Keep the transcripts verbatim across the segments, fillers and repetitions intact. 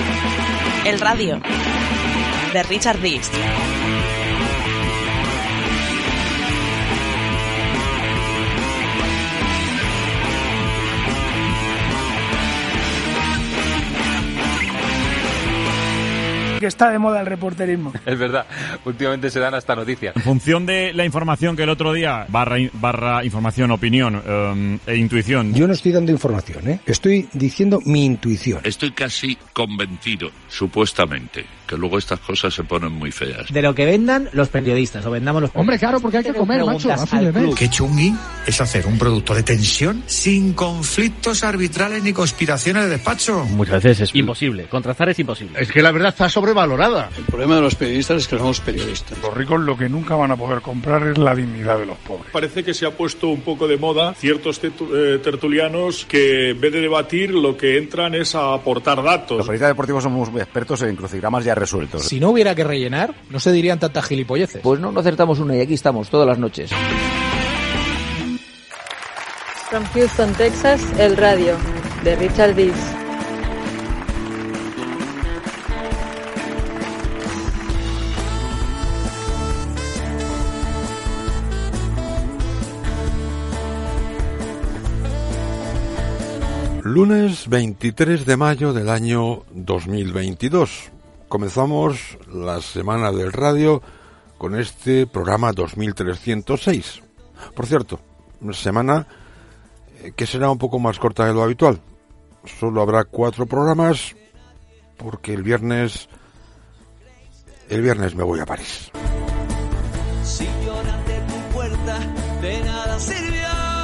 El radio de Richard Dees. Que está de moda el reporterismo. Es verdad, últimamente se dan hasta noticias. En función de la información que el otro día, barra, barra información, opinión um, e intuición. Yo no estoy dando información, ¿eh? Estoy diciendo mi intuición. Estoy casi convencido, supuestamente, que luego estas cosas se ponen muy feas. De lo que vendan los periodistas, o vendamos los periodistas. Hombre, claro, porque hay que comer, macho. Qué chungui es hacer un producto de tensión sin conflictos arbitrales ni conspiraciones de despacho. Muchas veces es imposible, contrastar es imposible. Es que la verdad está sobrevalorada. El problema de los periodistas es que somos periodistas. Los ricos lo que nunca van a poder comprar es la dignidad de los pobres. Parece que se ha puesto un poco de moda ciertos tertulianos que en vez de debatir lo que entran es a aportar datos. Los periodistas deportivos somos expertos en crucigramas ya resueltos. Si no hubiera que rellenar, no se dirían tantas gilipolleces. Pues no, no acertamos una y aquí estamos todas las noches. From Houston, Texas, el radio de Richard Dees. Lunes veintitrés de mayo del año dos mil veintidós. Comenzamos la semana del radio con este programa dos mil trescientos seis. Por cierto, semana que será un poco más corta de lo habitual. Solo habrá cuatro programas porque el viernes el viernes me voy a París. Si lloran de tu puerta, de nada sirvió.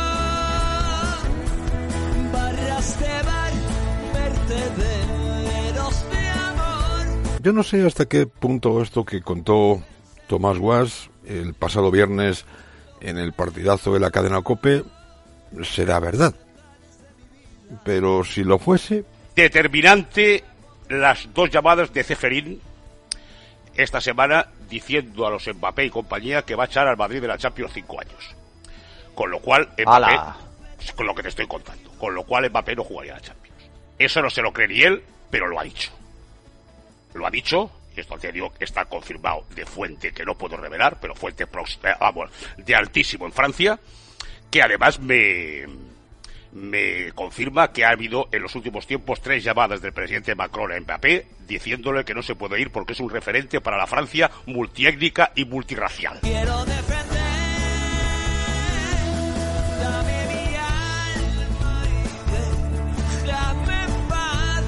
Barras de bar, vertederos de amor. Yo no sé hasta qué punto esto que contó Tomás Guas el pasado viernes en el partidazo de la cadena COPE será verdad. Pero si lo fuese... Determinante las dos llamadas de Ceferín esta semana diciendo a los Mbappé y compañía que va a echar al Madrid de la Champions cinco años. Con lo cual Mbappé, ¡Hala! Con lo que te estoy contando, con lo cual Mbappé no jugaría a la Champions. Eso no se lo cree ni él, pero lo ha dicho. Lo ha dicho, y esto te digo que está confirmado de fuente que no puedo revelar, pero fuente próxima, vamos, de altísimo en Francia, que además me, me confirma que ha habido en los últimos tiempos tres llamadas del presidente Macron a Mbappé diciéndole que no se puede ir porque es un referente para la Francia multiétnica y multirracial. Quiero defender, dame mi alma y déjame en paz.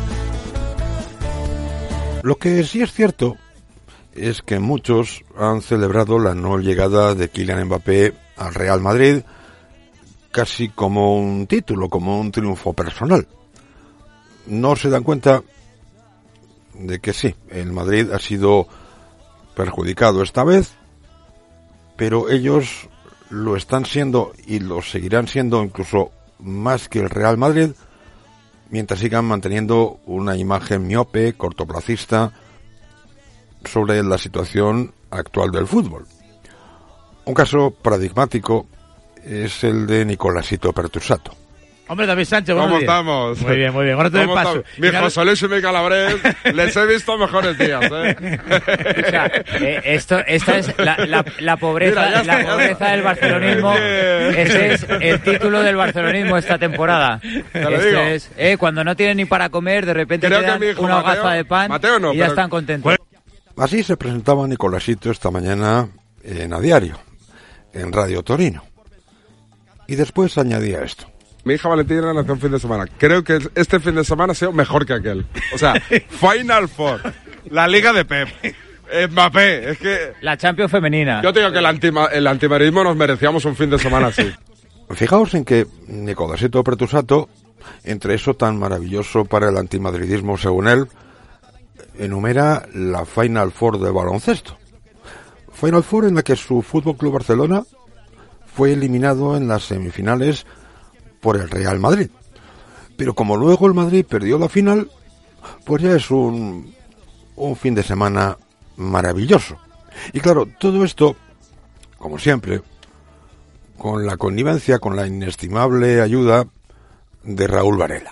Lo que sí es cierto es que muchos han celebrado la no llegada de Kylian Mbappé al Real Madrid casi como un título, como un triunfo personal. No se dan cuenta de que sí, el Madrid ha sido perjudicado esta vez, pero ellos lo están siendo y lo seguirán siendo incluso más que el Real Madrid, mientras sigan manteniendo una imagen miope, cortoplacista, sobre la situación actual del fútbol. Un caso paradigmático es el de Nicolásito Pertusato. Hombre, David Sánchez, ¿cómo días. estamos? Muy bien, muy bien. Ahora te doy paso. Mi José Luis y mi Calabres, les he visto mejores días, ¿eh? O sea, eh, esto, esta es la, la, la pobreza, Mira, la pobreza del barcelonismo. Ese es el título del barcelonismo esta temporada. Te lo este digo. es, eh, cuando no tienen ni para comer, de repente Creo te dan una hogaza de pan Mateo no, y ya pero... están contentos. Así se presentaba Nicolásito esta mañana en A Diario, en Radio Torino. Y después añadía esto. Mi hija Valentina nació un fin de semana. Creo que este fin de semana ha sido mejor que aquel. O sea, Final Four, la Liga de Pep, Mbappé, es que... La Champions femenina. Yo te digo que el, antima, el antimarismo nos merecíamos un fin de semana así. Fijaos en que Nicolásito Pertusato, entre eso tan maravilloso para el antimadridismo según él, enumera la Final Four de baloncesto. Final Four en la que su Fútbol Club Barcelona fue eliminado en las semifinales por el Real Madrid. Pero como luego el Madrid perdió la final, pues ya es un, un fin de semana maravilloso. Y claro, todo esto, como siempre, con la connivencia, con la inestimable ayuda de Raúl Varela.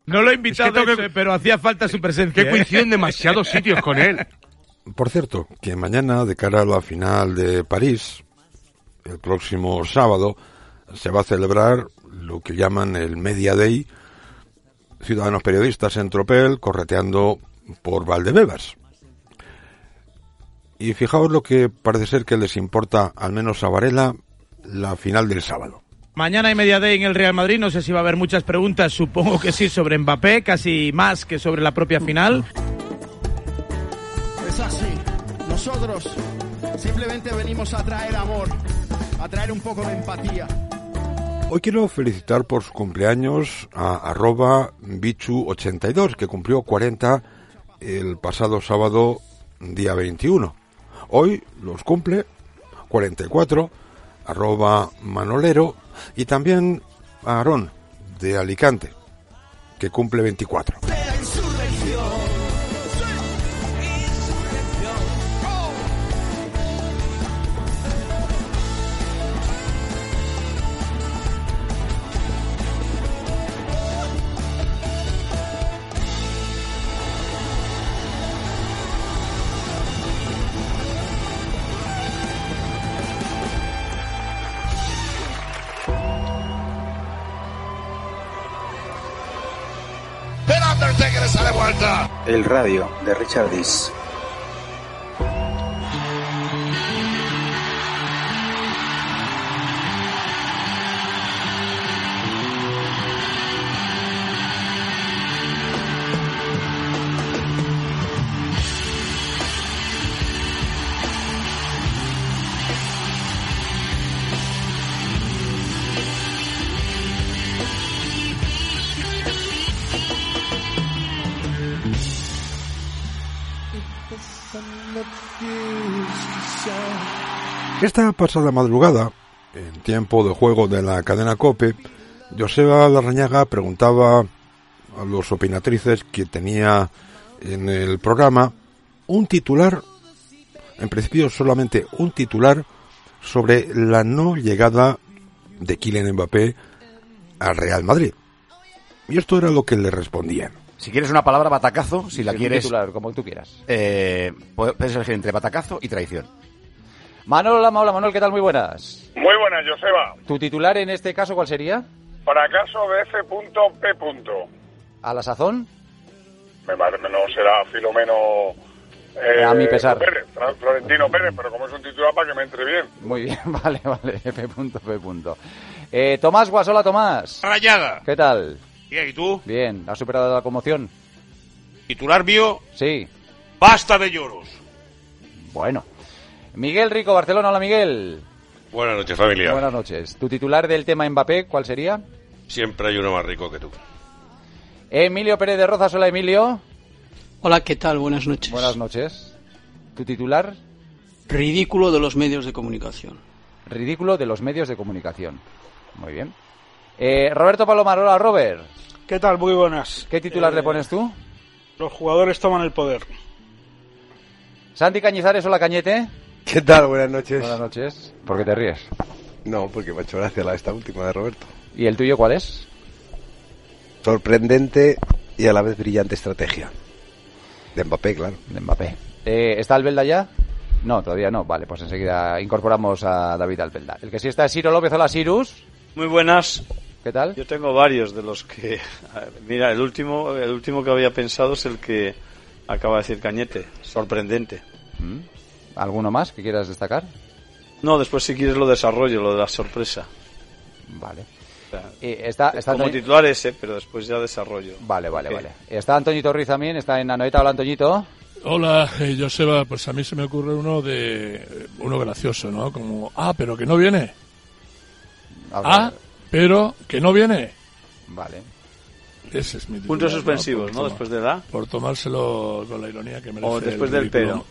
No lo he invitado, Es que tengo que... pero hacía falta su presencia. Que coinciden demasiados sitios con él. Por cierto, que mañana, de cara a la final de París, el próximo sábado, se va a celebrar lo que llaman el Media Day, ciudadanos periodistas en tropel correteando por Valdebebas. Y fijaos lo que parece ser que les importa, al menos a Varela, la final del sábado. Mañana hay Media Day en el Real Madrid, no sé si va a haber muchas preguntas, supongo que sí, sobre Mbappé, casi más que sobre la propia final. Es así, nosotros simplemente venimos a traer amor, a traer un poco de empatía. Hoy quiero felicitar por su cumpleaños a arroba bichu ochenta y dos, que cumplió cuarenta el pasado sábado, día veintiuno. Hoy los cumple cuarenta y cuatro, arroba manolero, y también a Aarón, de Alicante, que cumple veinticuatro. El radio de Richard Dees. Esta pasada madrugada, en tiempo de juego de la cadena COPE, Joseba Larrañaga preguntaba a los opinatrices que tenía en el programa un titular, en principio solamente un titular, sobre la no llegada de Kylian Mbappé al Real Madrid. Y esto era lo que le respondían. Si quieres una palabra, batacazo, si la Sí, quieres... titular, como tú quieras. Eh, puedes elegir entre batacazo y traición. Manolo Lama, hola Manuel, ¿qué tal? Muy buenas. Muy buenas, Joseba. ¿Tu titular en este caso cuál sería? Fracaso de F. P. ¿A la sazón? Me parece que no será Filomeno... Eh, A mi pesar. Pérez, Florentino Pérez, pero como es un titular para que me entre bien. Muy bien, vale, vale, F. P. Eh, Tomás Guas, hola Tomás. Rayaga. ¿Qué tal? Bien, ¿y tú? Bien, ¿has superado la conmoción? Titular mío. Sí. Basta de lloros. Bueno. Miguel Rico, Barcelona, hola Miguel. Buenas noches, familia. Buenas noches. ¿Tu titular del tema Mbappé cuál sería? Siempre hay uno más rico que tú. Emilio Pérez de Rozas, hola Emilio. Hola, ¿qué tal? Buenas noches. Buenas noches. ¿Tu titular? Ridículo de los medios de comunicación. Ridículo de los medios de comunicación. Muy bien. Eh, Roberto Palomar, hola Robert. ¿Qué tal? Muy buenas. ¿Qué titular eh, le pones tú? Los jugadores toman el poder. Santi Cañizares, hola Cañete. ¿Qué tal? Buenas noches. Buenas noches. ¿Por qué te ríes? No, porque me ha hecho gracia la esta última de Roberto. ¿Y el tuyo cuál es? Sorprendente y a la vez brillante estrategia. De Mbappé, claro. De Mbappé. Eh, ¿Está Albelda ya? No, todavía no. Vale, pues enseguida incorporamos a David Albelda. El que sí está es Ciro López. Hola, Sirus. Muy buenas. ¿Qué tal? Yo tengo varios de los que... Mira, el último, el último que había pensado es el que acaba de decir Cañete. Sorprendente. ¿Mm? ¿Alguno más que quieras destacar? No, después si quieres lo desarrollo, lo de la sorpresa. Vale. O sea, eh, está, está como Antoni... titular ese, pero después ya desarrollo. Vale, vale, okay. vale. Está Antoñito Ruiz también, está en Anoeta. Hola, Antoñito. Hola, eh, Joseba. Pues a mí se me ocurre uno de... Uno gracioso, ¿no? Como, ah, pero que no viene. Ah, pero que no viene. Vale. Ese es mi titular. Puntos suspensivos, ¿no? ¿no? Después de la... Por tomárselo con la ironía que merece. O después del pero.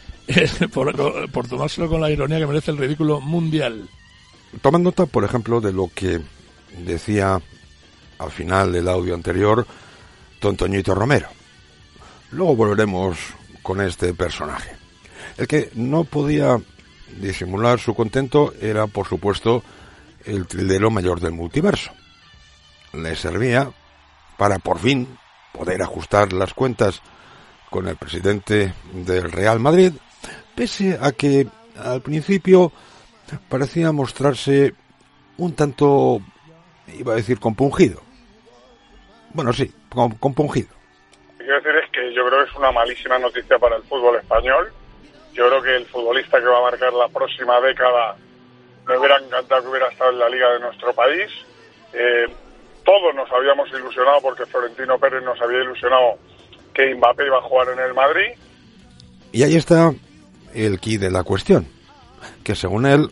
por, por tomárselo con la ironía que merece el ridículo mundial. Toma nota, por ejemplo, de lo que decía al final del audio anterior don Toñito Romero. Luego volveremos con este personaje. El que no podía disimular su contento era, por supuesto, el tildero mayor del multiverso. Le servía para por fin poder ajustar las cuentas con el presidente del Real Madrid, pese a que al principio parecía mostrarse un tanto, iba a decir, compungido. Bueno, sí, compungido. Lo que quiero decir es que yo creo que es una malísima noticia para el fútbol español. Yo creo que el futbolista que va a marcar la próxima década me hubiera encantado que hubiera estado en la liga de nuestro país. Eh, todos nos habíamos ilusionado porque Florentino Pérez nos había ilusionado que Mbappé iba a jugar en el Madrid. Y ahí está el quid de la cuestión, que según él,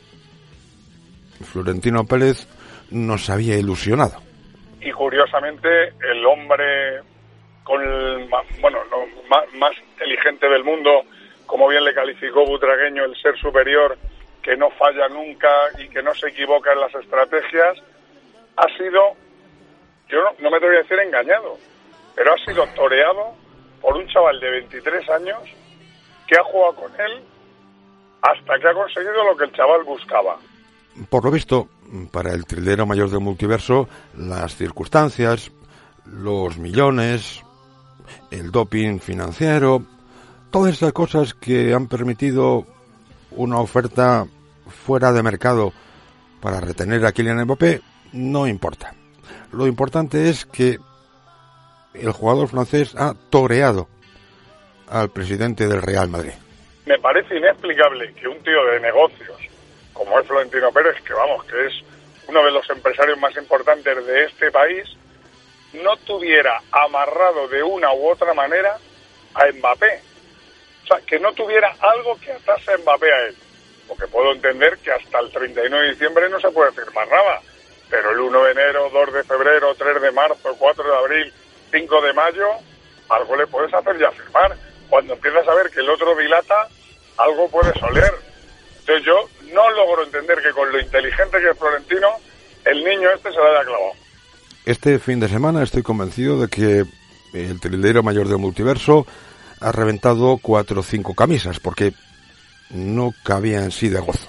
Florentino Pérez nos había ilusionado. Y curiosamente, el hombre con el, bueno, no, más, más inteligente del mundo, como bien le calificó Butragueño, el ser superior que no falla nunca y que no se equivoca en las estrategias, ha sido, yo no, no me te voy a decir engañado, pero ha sido toreado por un chaval de veintitrés años que ha jugado con él hasta que ha conseguido lo que el chaval buscaba. Por lo visto, para el trilero mayor del multiverso, las circunstancias, los millones, el doping financiero, todas esas cosas que han permitido una oferta fuera de mercado para retener a Kylian Mbappé, no importa. Lo importante es que el jugador francés ha toreado al presidente del Real Madrid. Me parece inexplicable que un tío de negocios como es Florentino Pérez, que vamos, que es uno de los empresarios más importantes de este país, no tuviera amarrado de una u otra manera a Mbappé. O sea, que no tuviera algo que atase a Mbappé a él. Porque puedo entender que hasta el treinta y nueve de diciembre no se puede firmar nada. Pero el uno de enero, dos de febrero, tres de marzo, cuatro de abril, cinco de mayo, algo le puedes hacer ya firmar. Cuando empiezas a ver que el otro dilata, algo puedes oler. Entonces yo no logro entender que con lo inteligente que es Florentino, el niño este se lo haya clavado. Este fin de semana estoy convencido de que el trilero mayor del multiverso ha reventado cuatro o cinco camisas, porque no cabía en sí de gozo.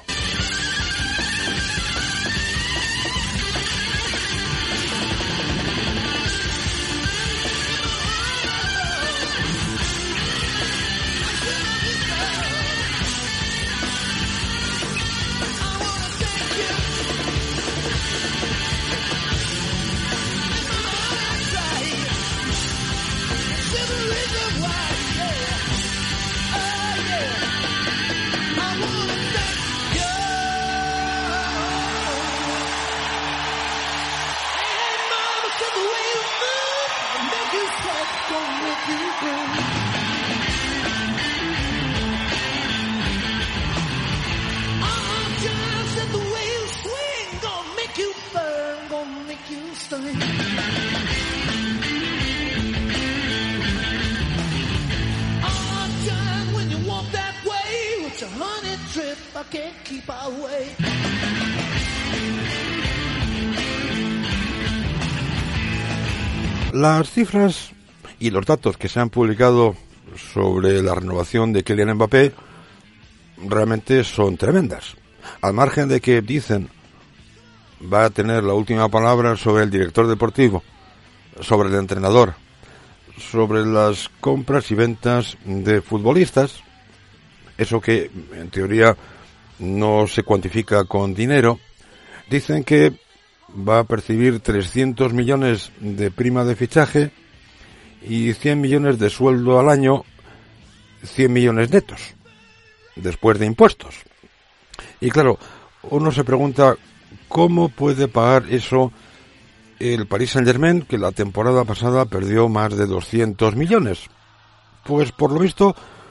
Las cifras y los datos que se han publicado sobre la renovación de Kylian Mbappé realmente son tremendas. Al margen de que dicen va a tener la última palabra sobre el director deportivo, sobre el entrenador, sobre las compras y ventas de futbolistas, eso que en teoría no se cuantifica con dinero, dicen que va a percibir trescientos millones de prima de fichaje y cien millones de sueldo al año, cien millones netos, después de impuestos. Y claro, uno se pregunta cómo puede pagar eso el Paris Saint-Germain, que la temporada pasada perdió más de doscientos millones. Pues por lo visto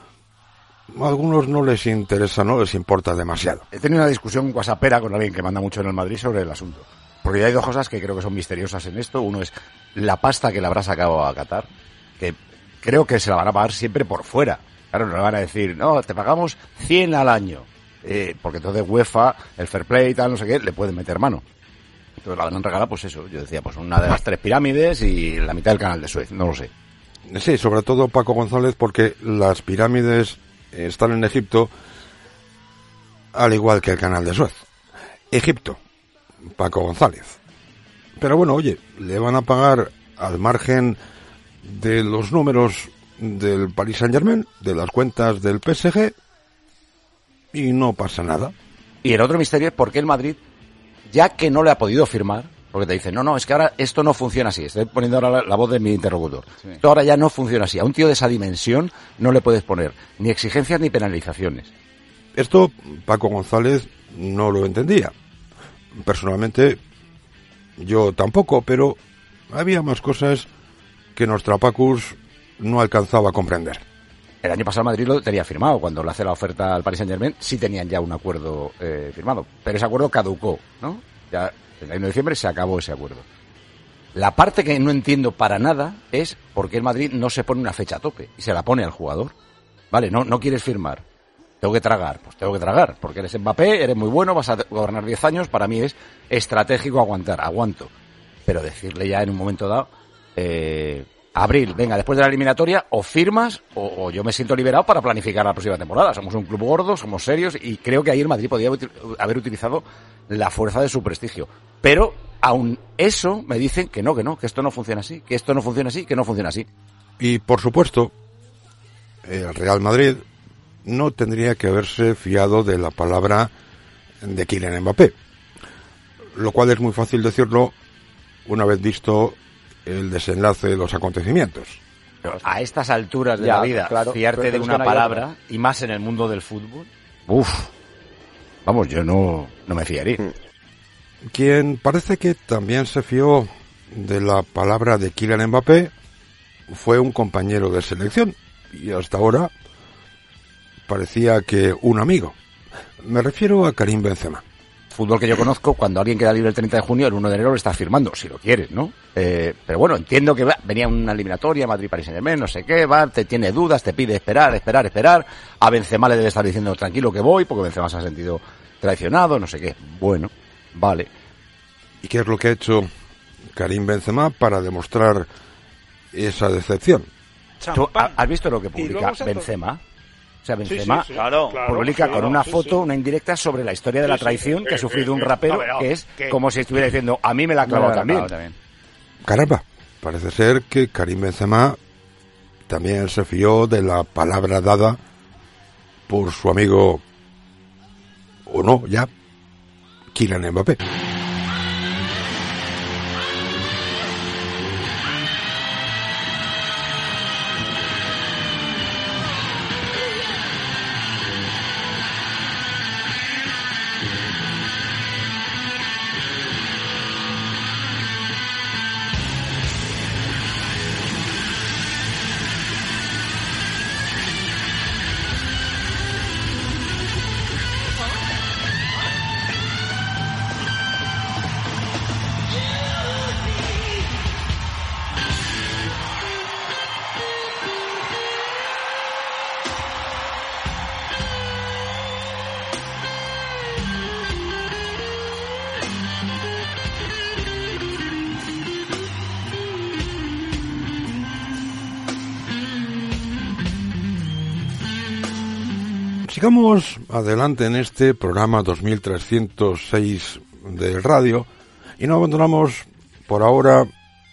a algunos no les interesa, no les importa demasiado. He tenido una discusión whatsappera con alguien que manda mucho en el Madrid sobre el asunto. Porque hay dos cosas que creo que son misteriosas en esto. Uno es la pasta que le habrá sacado a Qatar, que creo que se la van a pagar siempre por fuera. Claro, no le van a decir, no, te pagamos cien al año. Eh, porque entonces UEFA, el fair play y tal, no sé qué, le pueden meter mano. Entonces la van a regalar, pues eso. Yo decía, pues una de las tres pirámides y la mitad del canal de Suez, no lo sé. Sí, sobre todo Paco González, porque las pirámides están en Egipto, al igual que el canal de Suez. Egipto, Paco González. Pero bueno, oye, le van a pagar al margen de los números del Paris Saint-Germain, de las cuentas del P S G, y no pasa nada. Y el otro misterio es por qué el Madrid, ya que no le ha podido firmar, porque te dicen, no, no, es que ahora esto no funciona así, estoy poniendo ahora la, la voz de mi interlocutor, sí. Esto ahora ya no funciona así, a un tío de esa dimensión no le puedes poner ni exigencias ni penalizaciones. Esto Paco González no lo entendía. Personalmente, yo tampoco, pero había más cosas que nuestra Pacus no alcanzaba a comprender. El año pasado Madrid lo tenía firmado, cuando le hace la oferta al Paris Saint-Germain, sí tenían ya un acuerdo eh, firmado, pero ese acuerdo caducó, ¿no? Ya el uno de diciembre se acabó ese acuerdo. La parte que no entiendo para nada es por qué el Madrid no se pone una fecha a tope y se la pone al jugador. Vale, no, no quieres firmar. Tengo que tragar, pues tengo que tragar, porque eres Mbappé, eres muy bueno, vas a gobernar diez años, para mí es estratégico aguantar, aguanto. Pero decirle ya en un momento dado, eh, abril, venga, después de la eliminatoria, o firmas, o, o yo me siento liberado para planificar la próxima temporada. Somos un club gordo, somos serios, y creo que ahí el Madrid podía haber utilizado la fuerza de su prestigio. Pero, aun eso, me dicen que no, que no, que esto no funciona así, que esto no funciona así, que no funciona así. Y, por supuesto, el Real Madrid no tendría que haberse fiado de la palabra de Kylian Mbappé, lo cual es muy fácil decirlo una vez visto el desenlace de los acontecimientos. Pero a estas alturas de ya, la vida, claro, fiarte de una palabra, y más en el mundo del fútbol, uff, vamos, yo no, no me fiaría. Quien parece que también se fió de la palabra de Kylian Mbappé fue un compañero de selección, y hasta ahora parecía que un amigo. Me refiero a Karim Benzema. Fútbol que yo conozco, cuando alguien queda libre el treinta de junio, el uno de enero lo estás firmando, si lo quieres, ¿no? Eh, pero bueno, entiendo que va, venía una eliminatoria, Madrid-Paris Saint-Germain, no sé qué, va, te tiene dudas, te pide esperar, esperar, esperar. A Benzema le debe estar diciendo tranquilo que voy, porque Benzema se ha sentido traicionado, no sé qué. Bueno, vale. ¿Y qué es lo que ha hecho Karim Benzema para demostrar esa decepción? ¿Tú has visto lo que publica Benzema? O sea, Benzema sí, sí, sí. Claro, publica claro, con una sí, foto, sí. una indirecta sobre la historia de la Sí, sí, traición sí, que ha sí, sufrido sí, un rapero, a ver, que es que- como si estuviera diciendo, a mí me la ha clavado Me la ha también. clavado también. Caramba, parece ser que Karim Benzema también se fió de la palabra dada por su amigo, o no, ya, Kylian Mbappé. Sigamos adelante en este programa dos mil trescientos seis de radio y no abandonamos por ahora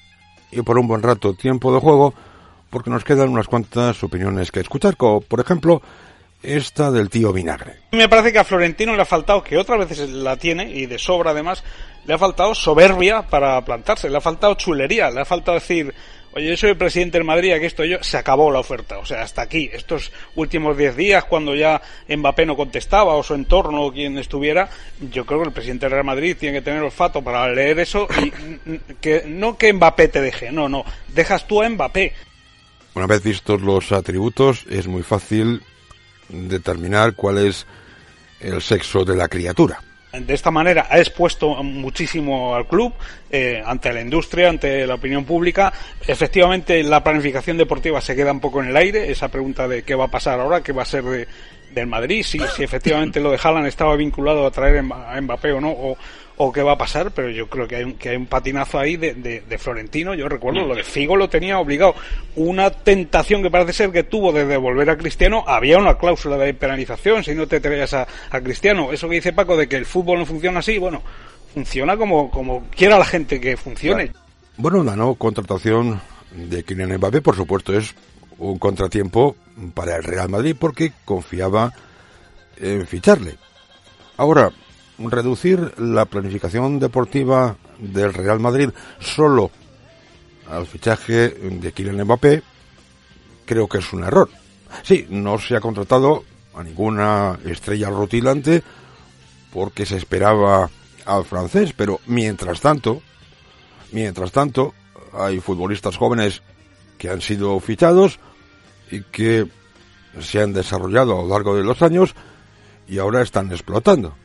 y por un buen rato tiempo de juego porque nos quedan unas cuantas opiniones que escuchar, como por ejemplo esta del tío Vinagre. Me parece que a Florentino le ha faltado, que otras veces la tiene, y de sobra además, le ha faltado soberbia para plantarse, le ha faltado chulería, le ha faltado decir, oye, yo soy el presidente del Madrid, aquí estoy yo, se acabó la oferta, o sea, hasta aquí, estos últimos diez días, cuando ya Mbappé no contestaba, o su entorno, o quien estuviera, yo creo que el presidente del Real Madrid tiene que tener olfato para leer eso, y que no que Mbappé te deje, no, no, dejas tú a Mbappé. Una vez vistos los atributos, es muy fácil determinar cuál es el sexo de la criatura. De esta manera ha expuesto muchísimo al club, eh, ante la industria, ante la opinión pública. Efectivamente, la planificación deportiva se queda un poco en el aire, esa pregunta de qué va a pasar ahora, qué va a ser de, del Madrid, si, si efectivamente lo de Haaland estaba vinculado a traer a Mbappé o no, o, o qué va a pasar, pero yo creo que hay un, que hay un patinazo ahí de, de, de Florentino. Yo recuerdo, lo de Figo lo tenía obligado. Una tentación que parece ser que tuvo de devolver a Cristiano, había una cláusula de penalización si no te traías a, a Cristiano. Eso que dice Paco de que el fútbol no funciona así, bueno, funciona como, como quiera la gente que funcione. Claro. Bueno, la no contratación de Kylian Mbappé, por supuesto, es un contratiempo para el Real Madrid porque confiaba en ficharle. Ahora, reducir la planificación deportiva del Real Madrid solo al fichaje de Kylian Mbappé creo que es un error. Sí, no se ha contratado a ninguna estrella rutilante porque se esperaba al francés, pero mientras tanto, mientras tanto, hay futbolistas jóvenes que han sido fichados y que se han desarrollado a lo largo de los años y ahora están explotando.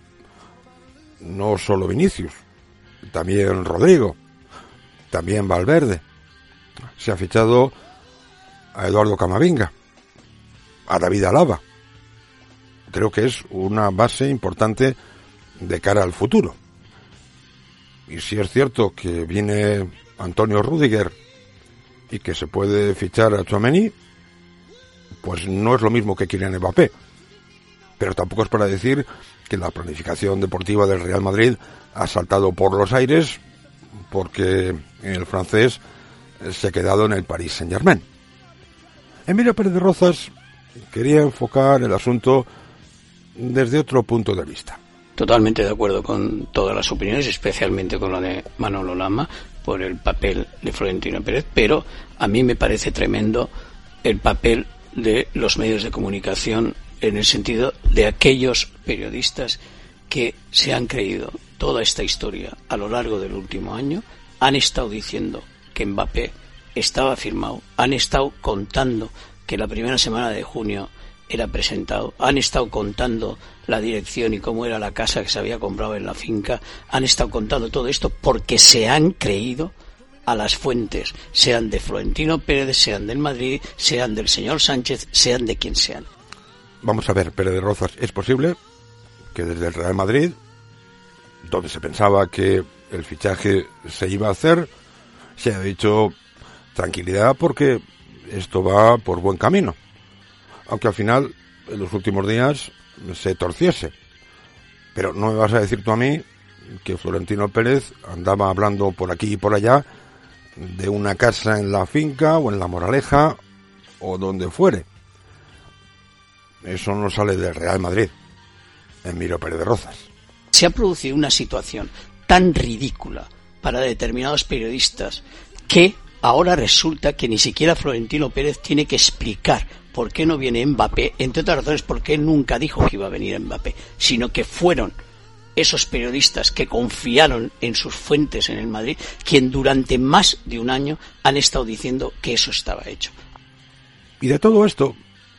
No solo Vinicius, también Rodrigo, también Valverde. Se ha fichado a Eduardo Camavinga, a David Alaba. Creo que es una base importante de cara al futuro. Y si es cierto que viene Antonio Rüdiger y que se puede fichar a Tchouaméni, pues no es lo mismo que Kylian Mbappé. Pero tampoco es para decir que la planificación deportiva del Real Madrid ha saltado por los aires porque el francés se ha quedado en el Paris Saint-Germain. Emilio Pérez de Rozas quería enfocar el asunto desde otro punto de vista. Totalmente de acuerdo con todas las opiniones, especialmente con la de Manolo Lama, por el papel de Florentino Pérez, pero a mí me parece tremendo el papel de los medios de comunicación en el sentido de aquellos periodistas que se han creído toda esta historia a lo largo del último año, han estado diciendo que Mbappé estaba firmado, han estado contando que la primera semana de junio era presentado, han estado contando la dirección y cómo era la casa que se había comprado en la finca, han estado contando todo esto porque se han creído a las fuentes, sean de Florentino Pérez, sean del Madrid, sean del señor Sánchez, sean de quien sean. Vamos a ver, Pérez de Rozas, ¿es posible que desde el Real Madrid, donde se pensaba que el fichaje se iba a hacer, se haya dicho tranquilidad porque esto va por buen camino? Aunque al final, en los últimos días, se torciese. Pero no me vas a decir tú a mí que Florentino Pérez andaba hablando por aquí y por allá de una casa en la finca o en La Moraleja o donde fuere. Eso no sale del Real Madrid, Emilio Pérez de Rozas. Se ha producido una situación tan ridícula para determinados periodistas que ahora resulta que ni siquiera Florentino Pérez tiene que explicar por qué no viene Mbappé, entre otras razones porque él nunca dijo que iba a venir Mbappé, sino que fueron esos periodistas que confiaron en sus fuentes en el Madrid, quien durante más de un año han estado diciendo que eso estaba hecho. Y de todo esto,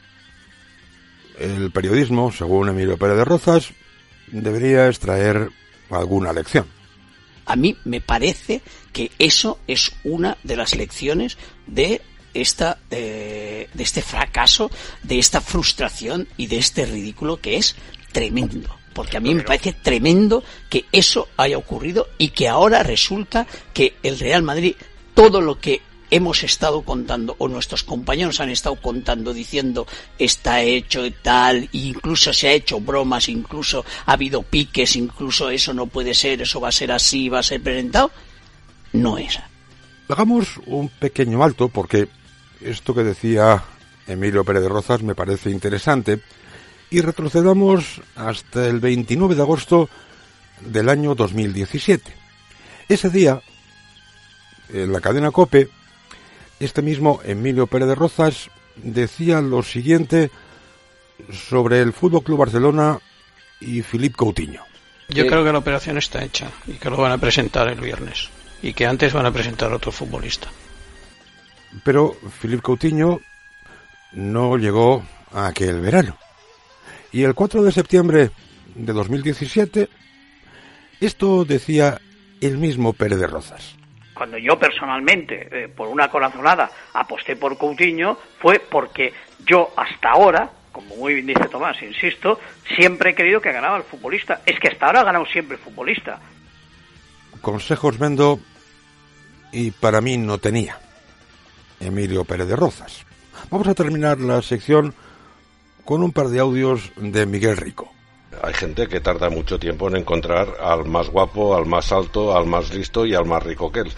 el periodismo, según Emilio Pérez de Rozas, debería extraer alguna lección. A mí me parece que eso es una de las lecciones de esta eh, de este fracaso, de esta frustración y de este ridículo que es tremendo. Porque a mí me parece tremendo que eso haya ocurrido y que ahora resulta que el Real Madrid, todo lo que hemos estado contando, o nuestros compañeros han estado contando, diciendo está hecho y tal, e incluso se ha hecho bromas, incluso ha habido piques, incluso eso no puede ser, eso va a ser así, va a ser presentado, no es. Hagamos un pequeño alto porque esto que decía Emilio Pérez de Rozas me parece interesante y retrocedamos hasta el veintinueve de agosto del año dos mil diecisiete. Ese día, en la cadena COPE, este mismo Emilio Pérez de Rozas decía lo siguiente sobre el F C Barcelona y Philippe Coutinho. Yo creo que la operación está hecha y que lo van a presentar el viernes y que antes van a presentar a otro futbolista. Pero Philippe Coutinho no llegó a aquel verano. Y el cuatro de septiembre de dos mil diecisiete, esto decía el mismo Pérez de Rozas. Cuando yo personalmente, eh, por una corazonada, aposté por Coutinho, fue porque yo hasta ahora, como muy bien dice Tomás, insisto, siempre he creído que ganaba el futbolista. Es que hasta ahora ha ganado siempre el futbolista. Consejos vendo y para mí no tenía Emilio Pérez de Rozas. Vamos a terminar la sección con un par de audios de Miguel Rico. Hay gente que tarda mucho tiempo en encontrar al más guapo, al más alto, al más listo y al más rico que él.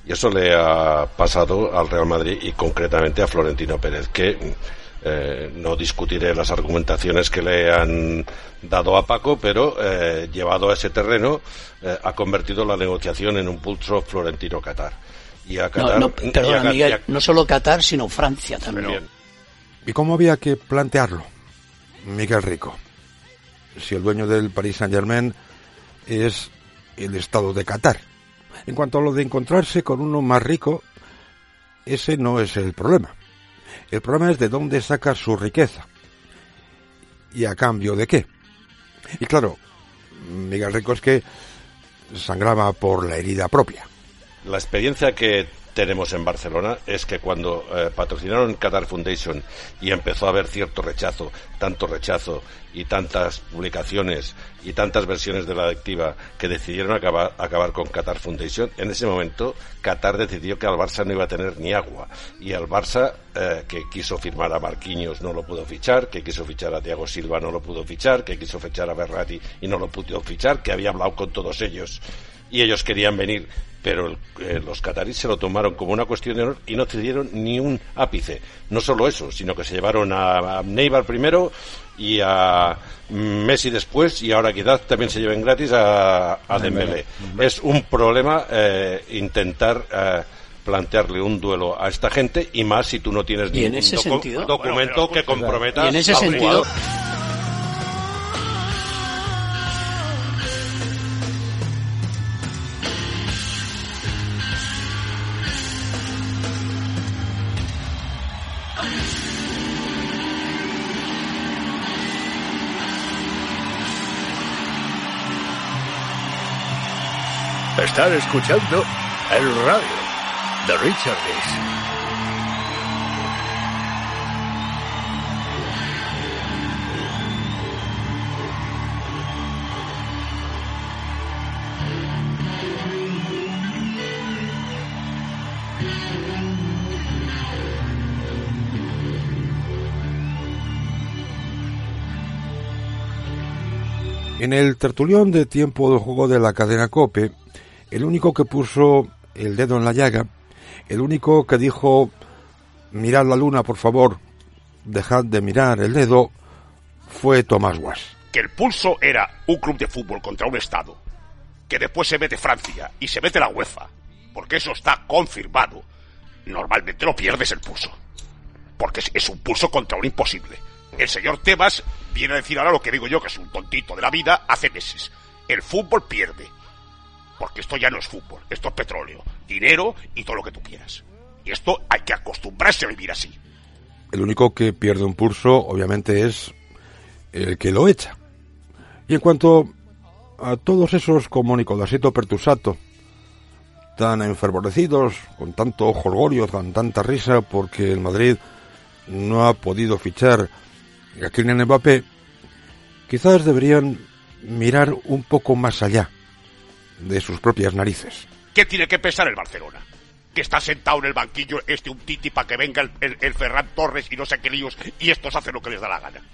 Y eso le ha pasado al Real Madrid y concretamente a Florentino Pérez, que eh, no discutiré las argumentaciones que le han dado a Paco, pero eh, llevado a ese terreno eh, ha convertido la negociación en un pulso Florentino-Qatar. Y a Qatar, no, no, perdona, y a, Miguel, y a, no solo Qatar, sino Francia también. ¿Y cómo había que plantearlo, Miguel Rico? Si el dueño del Paris Saint-Germain es el Estado de Qatar. En cuanto a lo de encontrarse con uno más rico, ese no es el problema. El problema es de dónde saca su riqueza. ¿Y a cambio de qué? Y claro, Miguel Rico es que sangraba por la herida propia. La experiencia que tenemos en Barcelona es que cuando eh, patrocinaron Qatar Foundation y empezó a haber cierto rechazo, tanto rechazo y tantas publicaciones y tantas versiones de la directiva que decidieron acabar, acabar con Qatar Foundation, en ese momento Qatar decidió que al Barça no iba a tener ni agua, y al Barça eh, que quiso firmar a Marquinhos no lo pudo fichar, que quiso fichar a Thiago Silva no lo pudo fichar, que quiso fichar a Berratti y no lo pudo fichar, que había hablado con todos ellos y ellos querían venir, pero eh, los cataríes se lo tomaron como una cuestión de honor y no cedieron ni un ápice. No solo eso, sino que se llevaron a, a Neymar primero y a Messi después, y ahora quizás también se lleven gratis a, a Dembélé. Es un problema eh, intentar eh, plantearle un duelo a esta gente, y más si tú no tienes ningún docu sentido, documento bueno, que comprometa y en ese al sentido jugador. Están escuchando el radio de Richard Rees. En el tertulión de tiempo de juego de la cadena COPE, el único que puso el dedo en la llaga, el único que dijo, mirad la luna, por favor, dejad de mirar el dedo, fue Tomás Guas. Que el pulso era un club de fútbol contra un Estado, que después se mete Francia y se mete la UEFA, porque eso está confirmado. Normalmente no pierdes el pulso, porque es, es un pulso contra un imposible. El señor Tebas viene a decir ahora lo que digo yo, que es un tontito de la vida, hace meses. El fútbol pierde. Porque esto ya no es fútbol, esto es petróleo, dinero y todo lo que tú quieras. Y esto hay que acostumbrarse a vivir así. El único que pierde un pulso, obviamente, es el que lo echa. Y en cuanto a todos esos como Nicolasito Pertusato, tan enfervorecidos, con tanto jolgorio, con tanta risa, porque el Madrid no ha podido fichar a Kylian Mbappé, quizás deberían mirar un poco más allá de sus propias narices. ¿Qué tiene que pensar el Barcelona? Que está sentado en el banquillo este un titi para que venga el, el, el Ferran Torres y no sé qué líos, y estos hacen lo que les da la gana.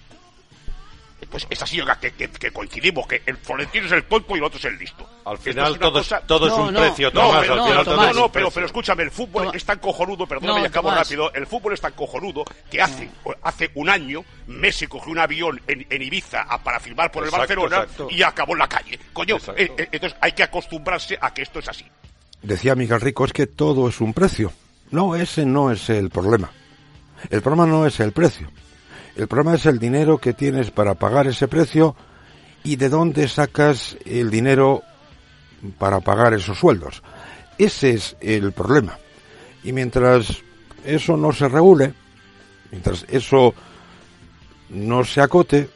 Pues es así que, que, que coincidimos, que el Florentino es el tonto y el otro es el listo. Al final es todo, cosa... es, todo no, es un no, precio, no, Tomás. pero, al no, final Tomás, todo no, es no, un pero, precio. pero escúchame, el fútbol Tomás. es tan cojonudo, perdóname, No, y acabo Tomás. rápido, el fútbol es tan cojonudo que hace, hace un año Messi cogió un avión en, en Ibiza a, para firmar por Exacto, el Barcelona exacto. y acabó en la calle. Coño, Exacto. eh, eh, entonces hay que acostumbrarse a que esto es así. Decía Miguel Rico, es que todo es un precio. No, ese no es el problema. El problema no es el precio. El problema es el dinero que tienes para pagar ese precio y de dónde sacas el dinero para pagar esos sueldos. Ese es el problema. Y mientras eso no se regule, mientras eso no se acote,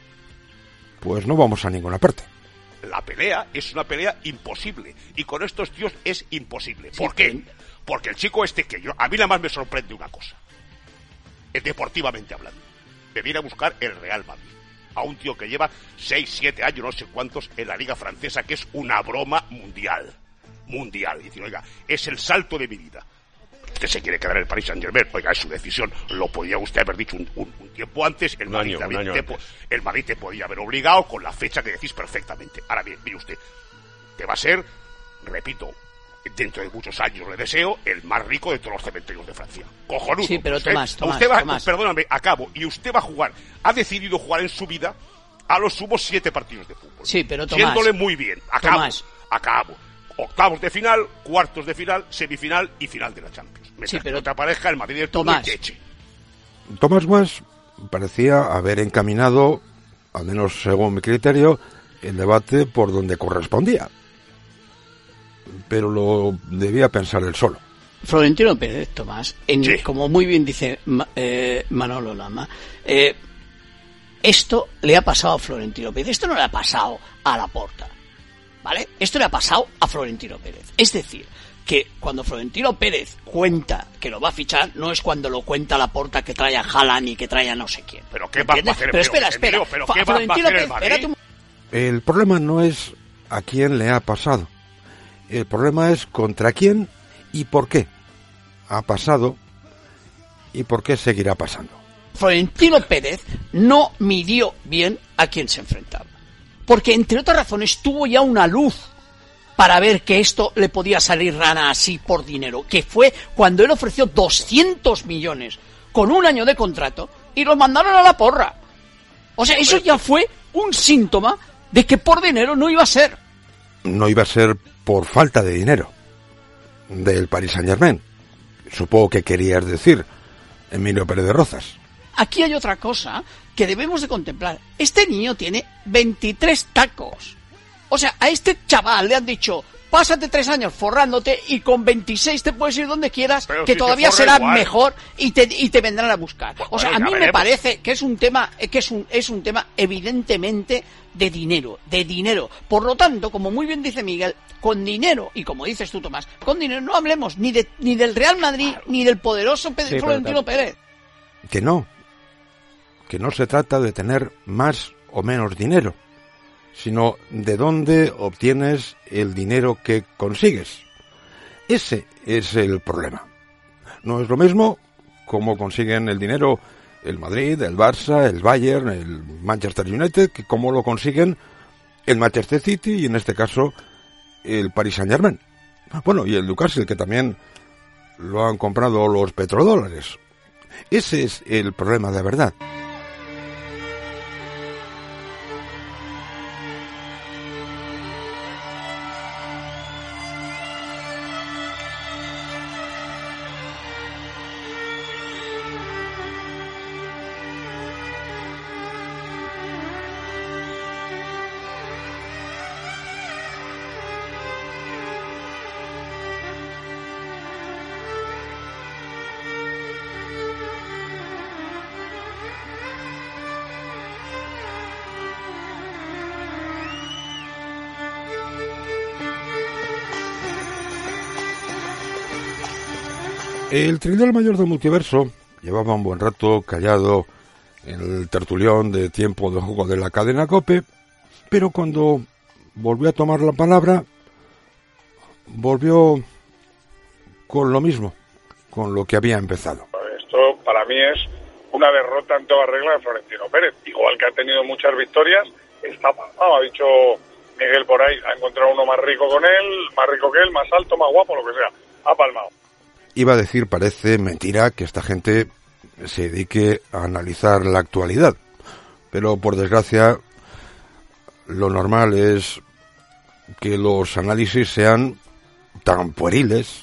pues no vamos a ninguna parte. La pelea es una pelea imposible, y con estos tíos es imposible. ¿Por qué? Porque el chico este, que yo, a mí nada más me sorprende una cosa, es deportivamente hablando, me viene a buscar el Real Madrid, a un tío que lleva seis, siete años, no sé cuántos, en la liga francesa, que es una broma mundial, mundial, y dice, oiga, es el salto de mi vida. Usted se quiere quedar en el Paris Saint-Germain, oiga, es su decisión, lo podía usted haber dicho un, un, un tiempo antes, el Madrid, año, también un año te, antes. el Madrid te podía haber obligado con la fecha que decís perfectamente. Ahora bien, mire usted, te va a ser, repito, dentro de muchos años le deseo el más rico de todos los cementerios de Francia. Cojonudo. Sí, pero usted, Tomás, Tomás, usted va, Tomás. Perdóname, acabo. Y usted va a jugar, ha decidido jugar en su vida a los sumos siete partidos de fútbol. Sí, pero Tomás. Siéndole muy bien. Acabo. Tomás. Acabo. Octavos de final, cuartos de final, semifinal y final de la Champions. Mientras Sí, pero que no te aparezca el Madrid del todo Tomás. y te eche. Tomás Guas parecía haber encaminado, al menos según mi criterio, el debate por donde correspondía. Pero lo debía pensar él solo. Florentino Pérez, Tomás, en, Sí. como muy bien dice eh, Manolo Lama, eh, esto le ha pasado a Florentino Pérez, esto no le ha pasado a Laporta, ¿vale? Esto le ha pasado a Florentino Pérez. Es decir, que cuando Florentino Pérez cuenta que lo va a fichar, no es cuando lo cuenta Laporta que trae a Haaland y que trae a no sé quién. ¿Pero qué va a ¿Entiendes? hacer? Pero espera, espera. Emilio, ¿pero Fa- qué va a Florentino hacer el Pérez, Madrid? espérate un El problema no es a quién le ha pasado. El problema es contra quién y por qué ha pasado y por qué seguirá pasando. Florentino Pérez no midió bien a quién se enfrentaba. Porque, entre otras razones, tuvo ya una luz para ver que esto le podía salir rana así por dinero, que fue cuando él ofreció doscientos millones con un año de contrato y los mandaron a la porra. O sea, eso ya fue un síntoma de que por dinero no iba a ser. No iba a ser por falta de dinero del Paris Saint-Germain. Supongo que querías decir, Emilio Pérez de Rozas. Aquí hay otra cosa que debemos de contemplar. Este niño tiene veintitrés tacos. O sea, a este chaval le han dicho, pásate tres años forrándote y con veintiséis te puedes ir donde quieras, Pero que si todavía te forra será igual. mejor y te, y te vendrán a buscar. O sea, bueno, a mí ya me veremos. parece que es un tema, que es un, es un tema evidentemente de dinero, de dinero. Por lo tanto, como muy bien dice Miguel, con dinero, y como dices tú, Tomás, con dinero no hablemos ni de, ni del Real Madrid, ni del poderoso Pedro Sí, pero Florentino tam- Pérez. Que no. Que no se trata de tener más o menos dinero, sino de dónde obtienes el dinero que consigues. Ese es el problema. No es lo mismo cómo consiguen el dinero el Madrid, el Barça, el Bayern, el Manchester United, que cómo lo consiguen el Manchester City y en este caso el Paris Saint-Germain. Bueno, y el Newcastle, que también lo han comprado los petrodólares. Ese es el problema de verdad. El trinidad mayor del multiverso llevaba un buen rato callado en el tertulión de tiempo de juego de la cadena COPE, pero cuando volvió a tomar la palabra, volvió con lo mismo, con lo que había empezado. Esto para mí es una derrota en toda regla de Florentino Pérez. Igual que ha tenido muchas victorias, está pasado. Ha dicho Miguel por ahí, ha encontrado uno más rico con él, más rico que él, más alto, más guapo, lo que sea. Ha palmado. Iba a decir, parece mentira que esta gente se dedique a analizar la actualidad, pero por desgracia lo normal es que los análisis sean tan pueriles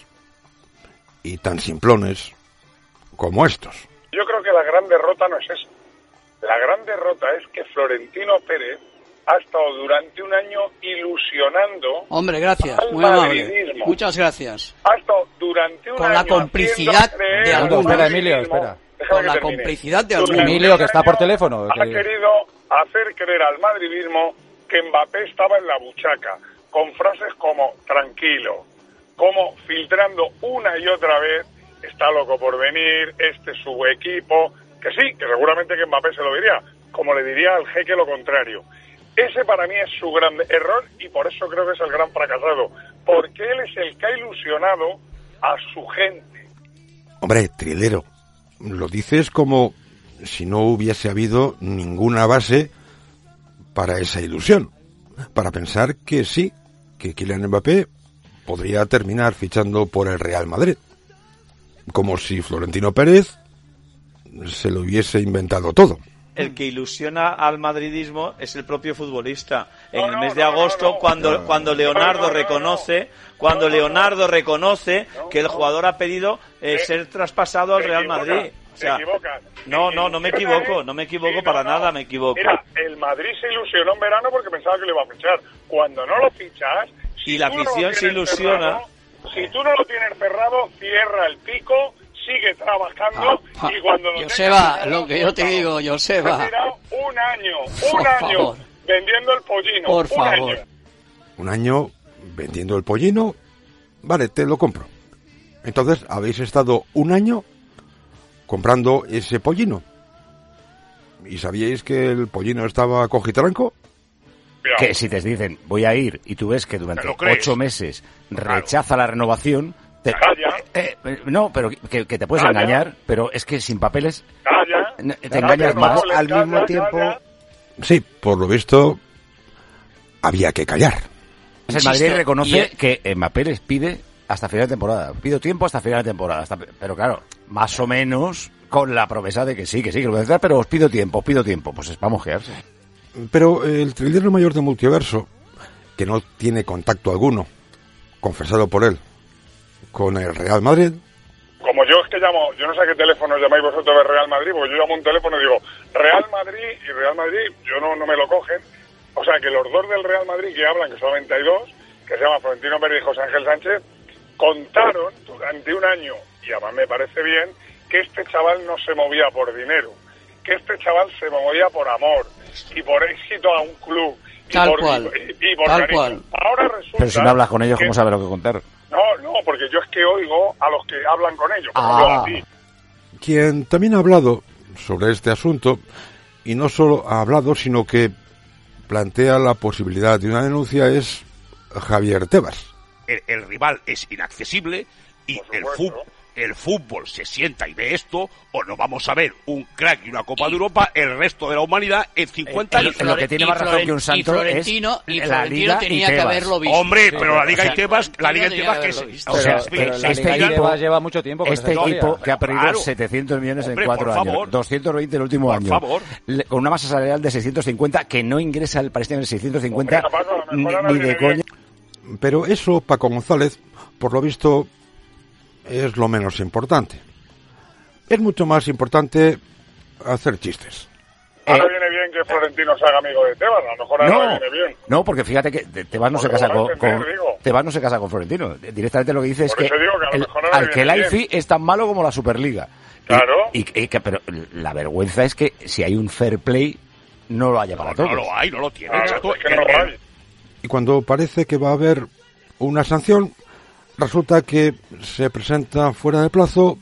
y tan simplones como estos. Yo creo que la gran derrota no es esa. La gran derrota es que Florentino Pérez ha estado durante un año ilusionando Hombre, gracias, al muy amable. madridismo. Muchas gracias. Ha estado durante un Con año la complicidad haciendo creer de al algunos. Espera, Emilio, madridismo- espera. Déjame Con que la termine. complicidad de Durante algunos. Emilio, que un está por año teléfono. Ha que- querido hacer creer al madridismo que Mbappé estaba en la buchaca, con frases como tranquilo, como filtrando una y otra vez, está loco por venir, este es su equipo, que sí, que seguramente que Mbappé se lo diría, como le diría al jeque lo contrario. Ese para mí es su gran error y por eso creo que es el gran fracasado, porque él es el que ha ilusionado a su gente. Hombre, trilero, lo dices como si no hubiese habido ninguna base para esa ilusión, para pensar que sí, que Kylian Mbappé podría terminar fichando por el Real Madrid. Como si Florentino Pérez se lo hubiese inventado todo. El que ilusiona al madridismo es el propio futbolista. En No, el no, mes de no, agosto, no, no. cuando No. cuando Leonardo No, no, no, reconoce, cuando Leonardo reconoce que el jugador ha pedido eh, ser traspasado al Te Real equivocas, Madrid. O sea, te equivocas. no, no, no me equivoco, no me equivoco para nada, me equivoco. Mira, el Madrid se ilusionó en verano porque pensaba que le iba a fichar. Cuando no lo fichas... Y la tú no lo afición se tienes ilusiona. cerrado, si tú no lo tienes cerrado, cierra el pico, sigue trabajando Ah, y cuando lo Joseba, tengas cerrado, lo que yo te por digo, favor. Joseba. Se ha tirado un año, Por un año favor. vendiendo el pollino. Por un favor. año. Un año vendiendo el pollino, vale, te lo compro. Entonces, habéis estado un año comprando ese pollino. ¿Y sabíais que el pollino estaba cojitranco? Que si te dicen, voy a ir, y tú ves que durante ¿Te lo crees? ocho meses rechaza la renovación, te- eh, eh, no, pero que, que te puedes Calla. engañar, pero es que sin papeles n- te Calla, engañas no, más. calla, Al mismo calla, tiempo, Sí, por lo visto, había que callar. el Madrid reconoce que Mbappé les pide hasta final de temporada. Pido tiempo hasta final de temporada. hasta- pero claro, más o menos con la promesa de que sí, que sí, que lo voy a hacer, pero os pido tiempo, os pido tiempo. Pues es para mojearse. Pero el trilero mayor de Multiverso, que no tiene contacto alguno, confesado por él, con el Real Madrid, Como yo es que llamo, yo no sé a qué teléfono llamáis vosotros de Real Madrid, porque yo llamo un teléfono y digo Real Madrid y Real Madrid, yo no, no me lo cogen. O sea que los dos del Real Madrid que hablan, que solamente hay dos, que se llaman Florentino Pérez y José Ángel Sánchez, contaron durante un año, y además me parece bien, que este chaval no se movía por dinero, que este chaval se movía por amor y por éxito a un club. Y Tal por, cual, y, y por tal cariño. cual. Ahora resulta Pero si no hablas con ellos, que- ¿cómo sabes lo que contar? No, no, porque yo es que oigo a los que hablan con ellos, como Ah. yo a ti. quien también ha hablado sobre este asunto, y no solo ha hablado, sino que plantea la posibilidad de una denuncia, es Javier Tebas. El, el rival es inaccesible y el fútbol, el fútbol se sienta y ve esto, o no vamos a ver un crack y una Copa de Europa el resto de la humanidad en cincuenta El- años. el- lo que tiene más razón que un santo y Florentino, es y la Florentino Liga y tenía que Tebas. haberlo visto. Hombre, Sí, pero la Liga o sea, y Tebas, la Liga y tenía Tebas que que es... haberlo visto. O sea, pero la este Liga equipo Tebas lleva mucho tiempo con este esa historia. equipo que ha perdido Claro. setecientos millones en Hombre, cuatro por años, favor. doscientos veinte el último Por año, favor. Le- con una masa salarial de seiscientos cincuenta que no ingresa al Paris Saint-Germain seiscientos cincuenta Hombre, Paco, a lo ni, mejor ahora ni de viene coña. Pero eso, Paco González, por lo visto, es lo menos importante. Es mucho más importante hacer chistes. Ahora viene bien que Florentino se haga amigo de Tebas, a lo mejor ahora No, viene bien. no, porque fíjate que Te- Tebas no se Porque casa lo con, vas a entender, con- digo. Tebas no se casa con Florentino. Directamente lo que dice es Por que, eso digo que a lo el, mejor ahora al que el viene AIFI es tan malo como la Superliga. Y- Claro. Y, y que, pero la vergüenza es que si hay un fair play no lo haya para No, todos. no lo hay, no lo tiene. Claro, chato. es que no El- lo el- hay. Y cuando parece que va a haber una sanción, resulta que se presenta fuera de plazo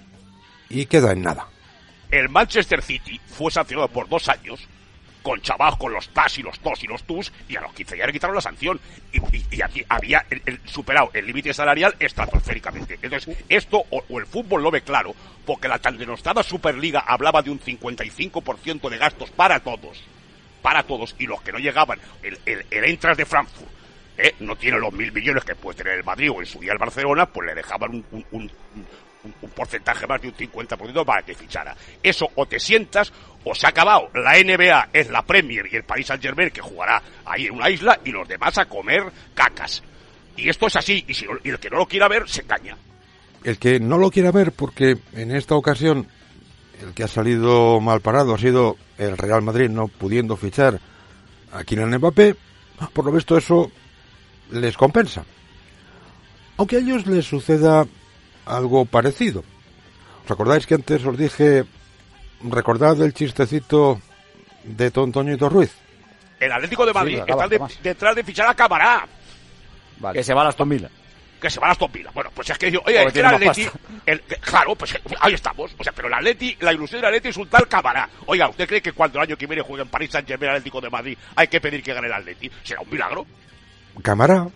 y queda en nada. el Manchester City fue sancionado por dos años con chavalos, con los tas y los tos y los tus, y a los quince ya le quitaron la sanción. Y, y- y aquí había el- el superado el límite salarial estratosféricamente. Entonces, esto o, o el fútbol lo ve claro, porque la tan denostada Superliga hablaba de un cincuenta y cinco por ciento de gastos para todos, para todos, y los que no llegaban, el, el, el Eintracht de Frankfurt, eh, no tiene los mil millones que puede tener el Madrid o en su día el Barcelona, pues le dejaban un, un, un, un, un porcentaje más de un cincuenta por ciento para que fichara. Eso o te sientas o se ha acabado. La N B A es la Premier y el Paris Saint-Germain que jugará ahí en una isla y los demás a comer cacas. Y esto es así, y, si, y el que no lo quiera ver se engaña. El que no lo quiera ver, porque en esta ocasión el que ha salido mal parado ha sido el Real Madrid, no pudiendo fichar a Kylian Mbappé, por lo visto eso les compensa. Aunque a ellos les suceda algo parecido. ¿Os acordáis que antes os dije, recordad el chistecito de Tontoñito Ruiz? El Atlético de Madrid Sí, está acaba, de- Tomás. detrás de fichar a Camará, Que se va a las Aston Villa. que se va a las Villa. Bueno, pues es que yo, oye, Porque es que tiene el más Atleti, pasta. el, que- claro, pues ahí estamos. O sea, pero el Atleti, la ilusión del Atleti es un tal Camará. Oiga, ¿usted cree que cuando el año que viene juegue en París Saint-Germain el Atlético de Madrid hay que pedir que gane el Atleti? ¿Será un milagro? Camará,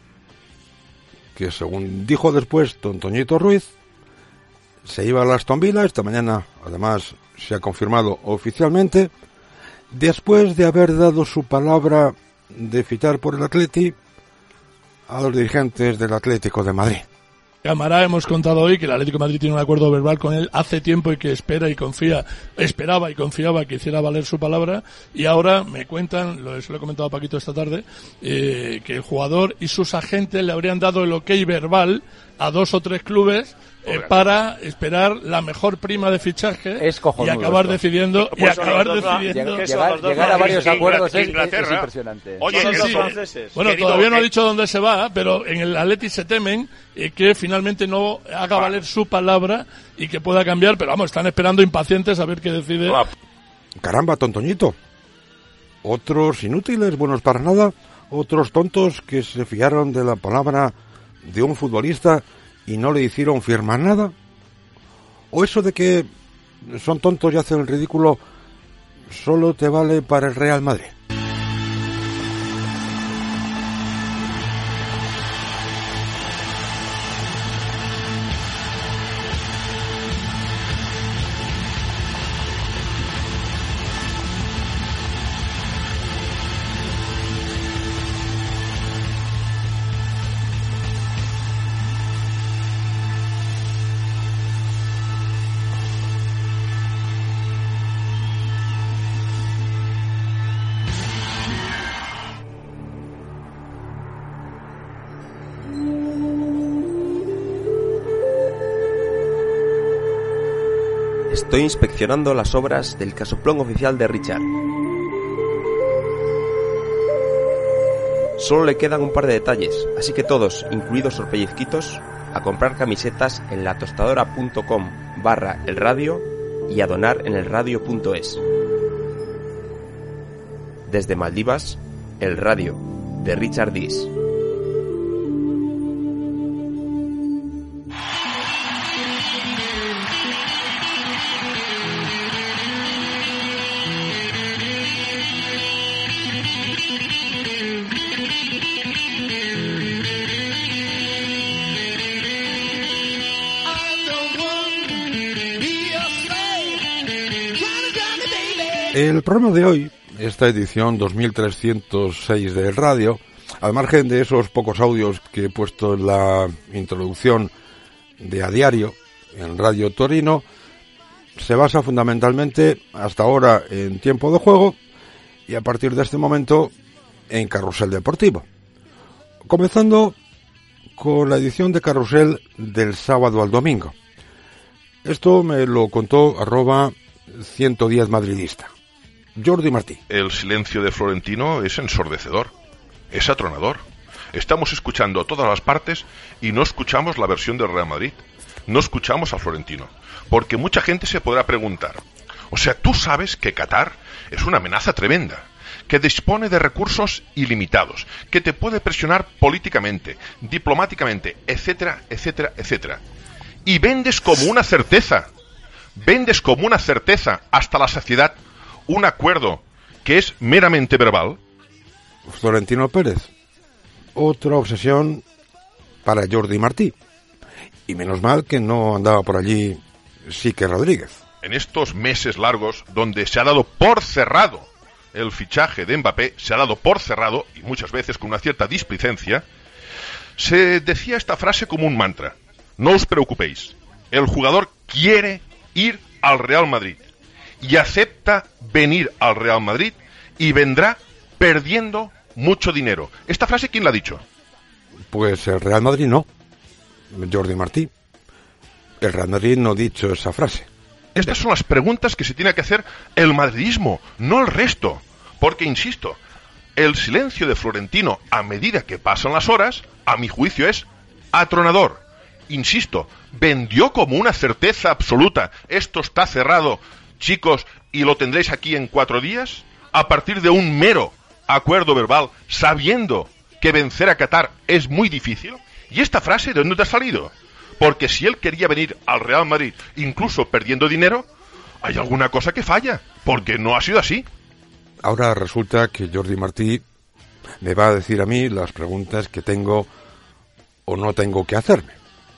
que según dijo después Tontoñito Ruiz, se iba a la Aston Villa, esta mañana además se ha confirmado oficialmente, después de haber dado su palabra de fichar por el Atleti a los dirigentes del Atlético de Madrid. Camará, hemos contado hoy que el Atlético de Madrid tiene un acuerdo verbal con él hace tiempo y que espera y confía, esperaba y confiaba que hiciera valer su palabra, y ahora me cuentan, lo, eso lo he comentado a Paquito esta tarde, eh, que el jugador y sus agentes le habrían dado el ok verbal a dos o tres clubes eh, para esperar la mejor prima de fichaje es y acabar esto. decidiendo y pues acabar dos, decidiendo llegar, llegar a varios acuerdos es, es impresionante. Oye, sí, sí. franceses. Bueno, Querido, todavía no ha dicho dónde se va, pero en el Atleti se temen eh, que finalmente no haga valer su palabra y que pueda cambiar, pero vamos, están esperando impacientes a ver qué decide. Caramba, tontoñito. Otros inútiles, buenos para nada, otros tontos que se fiaron de la palabra de un futbolista y no le hicieron firmar nada. O eso de que son tontos y hacen el ridículo solo te vale para el Real Madrid. Estoy inspeccionando las obras del casoplón oficial de Richard. Solo le quedan un par de detalles, así que todos, incluidos los pellizquitos, a comprar camisetas en latostadora.com barra el radio y a donar en el radio punto es. Desde Maldivas, el radio de Richard Dis. El programa de hoy, esta edición dos mil trescientos seis del radio, al margen de esos pocos audios que he puesto en la introducción de A Diario, en Radio Torino, se basa fundamentalmente hasta ahora en tiempo de juego y a partir de este momento en Carrusel Deportivo. Comenzando con la edición de Carrusel del sábado al domingo. Esto me lo contó arroba ciento diez madridista. Jordi Martí. El silencio de Florentino es ensordecedor, es atronador. Estamos escuchando todas las partes y no escuchamos la versión del Real Madrid. No escuchamos a Florentino. Porque mucha gente se podrá preguntar, o sea, tú sabes que Qatar es una amenaza tremenda, que dispone de recursos ilimitados, que te puede presionar políticamente, diplomáticamente, etcétera, etcétera, etcétera. Y vendes como una certeza, vendes como una certeza hasta la saciedad un acuerdo que es meramente verbal. Florentino Pérez, otra obsesión para Jordi Martí. Y menos mal que no andaba por allí Sique Rodríguez. En estos meses largos, donde se ha dado por cerrado el fichaje de Mbappé, se ha dado por cerrado, y muchas veces con una cierta displicencia, se decía esta frase como un mantra: no os preocupéis, el jugador quiere ir al Real Madrid y acepta venir al Real Madrid y vendrá perdiendo mucho dinero. ¿Esta frase quién la ha dicho? Pues el Real Madrid no, Jordi Martí. El Real Madrid no ha dicho esa frase. Estas son las preguntas que se tiene que hacer el madridismo, no el resto. Porque, insisto, el silencio de Florentino a medida que pasan las horas, a mi juicio es atronador. Insisto, vendió como una certeza absoluta: esto está cerrado, chicos, y lo tendréis aquí en cuatro días, a partir de un mero acuerdo verbal, sabiendo que vencer a Qatar es muy difícil. ¿Y esta frase de dónde te ha salido? Porque si él quería venir al Real Madrid, incluso perdiendo dinero, hay alguna cosa que falla, porque no ha sido así. Ahora resulta que Jordi Martí me va a decir a mí las preguntas que tengo o no tengo que hacerme.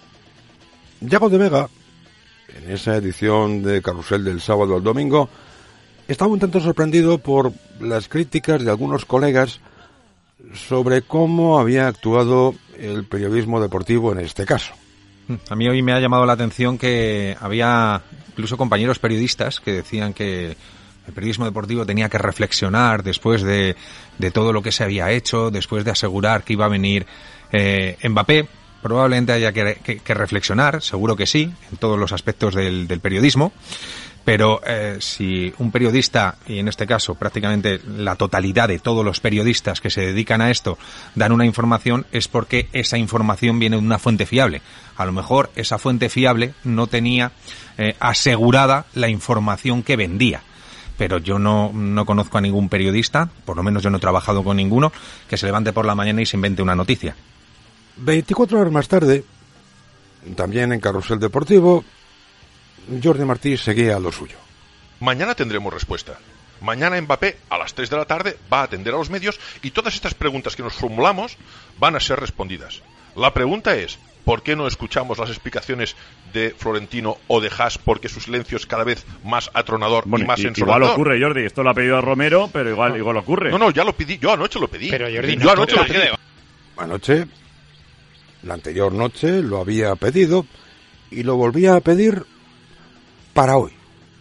Yago de Vega, en esa edición de Carrusel del sábado al domingo, estaba un tanto sorprendido por las críticas de algunos colegas sobre cómo había actuado el periodismo deportivo en este caso. A mí hoy me ha llamado la atención que había incluso compañeros periodistas que decían que el periodismo deportivo tenía que reflexionar después de, de todo lo que se había hecho, después de asegurar que iba a venir eh, Mbappé. Probablemente haya que, que, que reflexionar, seguro que sí, en todos los aspectos del, del periodismo. Pero eh, si un periodista, y en este caso prácticamente la totalidad de todos los periodistas que se dedican a esto, dan una información, es porque esa información viene de una fuente fiable. A lo mejor esa fuente fiable no tenía eh, asegurada la información que vendía. Pero yo no, no conozco a ningún periodista, por lo menos yo no he trabajado con ninguno, que se levante por la mañana y se invente una noticia. veinticuatro horas más tarde, también en Carrusel Deportivo, Jordi Martí seguía a lo suyo. Mañana tendremos respuesta. Mañana Mbappé a las tres de la tarde va a atender a los medios y todas estas preguntas que nos formulamos van a ser respondidas. La pregunta es, ¿por qué no escuchamos las explicaciones de Florentino o de Haas? Porque su silencio es cada vez más atronador bueno, y más y, ensolador. Igual ocurre, Jordi. Esto lo ha pedido a Romero, pero igual, no. igual ocurre. No, no, ya lo pedí. Yo anoche lo pedí. Pero Jordi, yo no, anoche no, lo pedí. Anoche, la anterior noche, lo había pedido y lo volvía a pedir para hoy.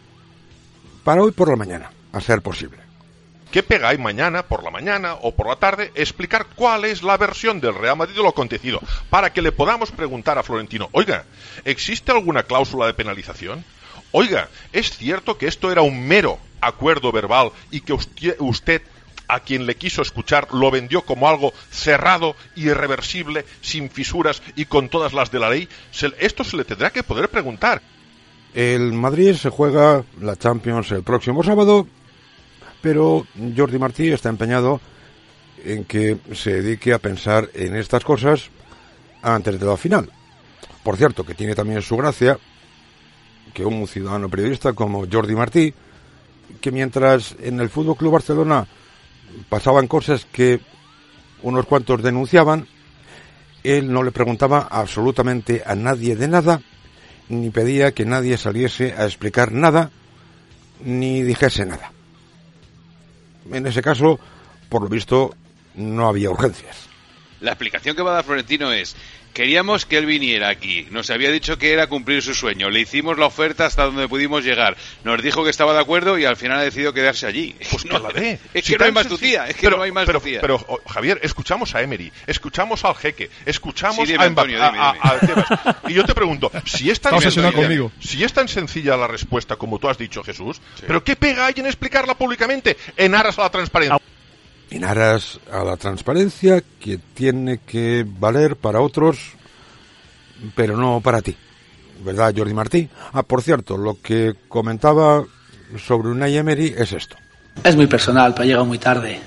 Para hoy por la mañana, a ser posible. ¿Qué pega hay mañana, por la mañana o por la tarde, explicar cuál es la versión del Real Madrid de lo acontecido? Para que le podamos preguntar a Florentino, oiga, ¿existe alguna cláusula de penalización? Oiga, ¿es cierto que esto era un mero acuerdo verbal y que usted, usted a quien le quiso escuchar lo vendió como algo cerrado, irreversible, sin fisuras y con todas las de la ley? Se, esto se le tendrá que poder preguntar. El Madrid se juega la Champions el próximo sábado, pero Jordi Martí está empeñado en que se dedique a pensar en estas cosas antes de la final. Por cierto, que tiene también su gracia que un ciudadano periodista como Jordi Martí, que mientras en el F C Barcelona pasaban cosas que unos cuantos denunciaban, él no le preguntaba absolutamente a nadie de nada, ni pedía que nadie saliese a explicar nada, ni dijese nada. En ese caso, por lo visto, no había urgencias. La explicación que va a dar Florentino es: queríamos que él viniera aquí, nos había dicho que era cumplir su sueño, le hicimos la oferta hasta donde pudimos llegar, nos dijo que estaba de acuerdo y al final ha decidido quedarse allí. Pues no, la dé. Es si que no hay más senc... Lucía, es que pero, no hay más pero, Lucía. Pero, pero, Javier, escuchamos a Emery, escuchamos al Jeque, escuchamos sí, dime, a Mbappé, Antonio, dime, a, dime. a, a Tebas. Y yo te pregunto, si es, tan sencilla, conmigo. si es tan sencilla la respuesta como tú has dicho, Jesús, sí. ¿pero qué pega hay en explicarla públicamente en aras a la transparencia? En aras a la transparencia que tiene que valer para otros, pero no para ti, ¿verdad, Jordi Martí? Ah, por cierto, lo que comentaba sobre Unai Emery es esto. Es muy personal, pero ha llegado muy tarde.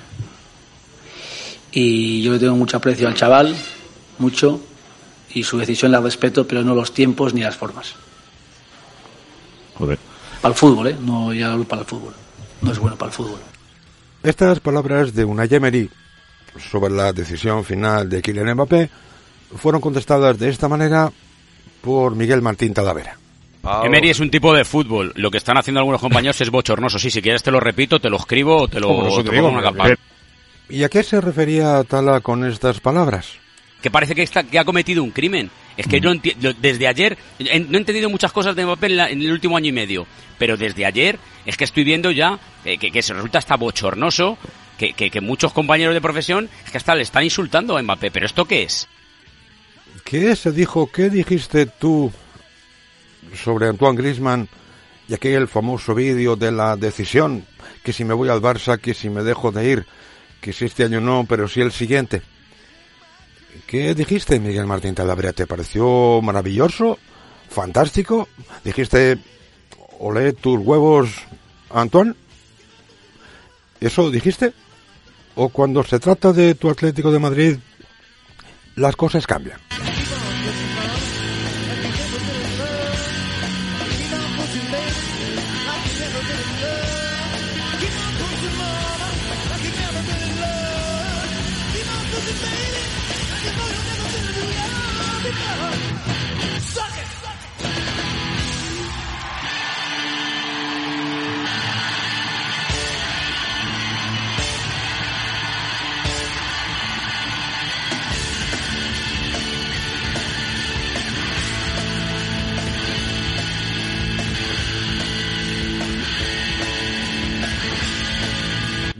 Y yo le tengo mucho aprecio al chaval, mucho, y su decisión la respeto, pero no los tiempos ni las formas. Joder. Para el fútbol, ¿eh? No ya para el fútbol. No es bueno para el fútbol. Estas palabras de Unai Emery sobre la decisión final de Kylian Mbappé fueron contestadas de esta manera por Miguel Martín Talavera. Oh. Emery es un tipo de fútbol. Lo que están haciendo algunos compañeros es bochornoso. Sí, si quieres te lo repito, te lo escribo o te lo, oh, te pongo en una campana. ¿Y a qué se refería Tala con estas palabras? Que parece que, está, que ha cometido un crimen. Es que mm. no enti- desde ayer, en, no he entendido muchas cosas de Mbappé en, la, en el último año y medio, pero desde ayer es que estoy viendo ya eh, que, que se resulta hasta bochornoso que, que, que muchos compañeros de profesión es que hasta le están insultando a Mbappé. ¿Pero esto qué es? ¿Qué se dijo? ¿Qué dijiste tú sobre Antoine Griezmann y aquel famoso vídeo de la decisión? Que si me voy al Barça, que si me dejo de ir, que si este año no, pero sí el siguiente. ¿Qué dijiste, Miguel Martín Talavera? ¿Te pareció maravilloso? ¿Fantástico? ¿Dijiste, olé tus huevos, Antoine? ¿Eso dijiste? ¿O cuando se trata de tu Atlético de Madrid, las cosas cambian?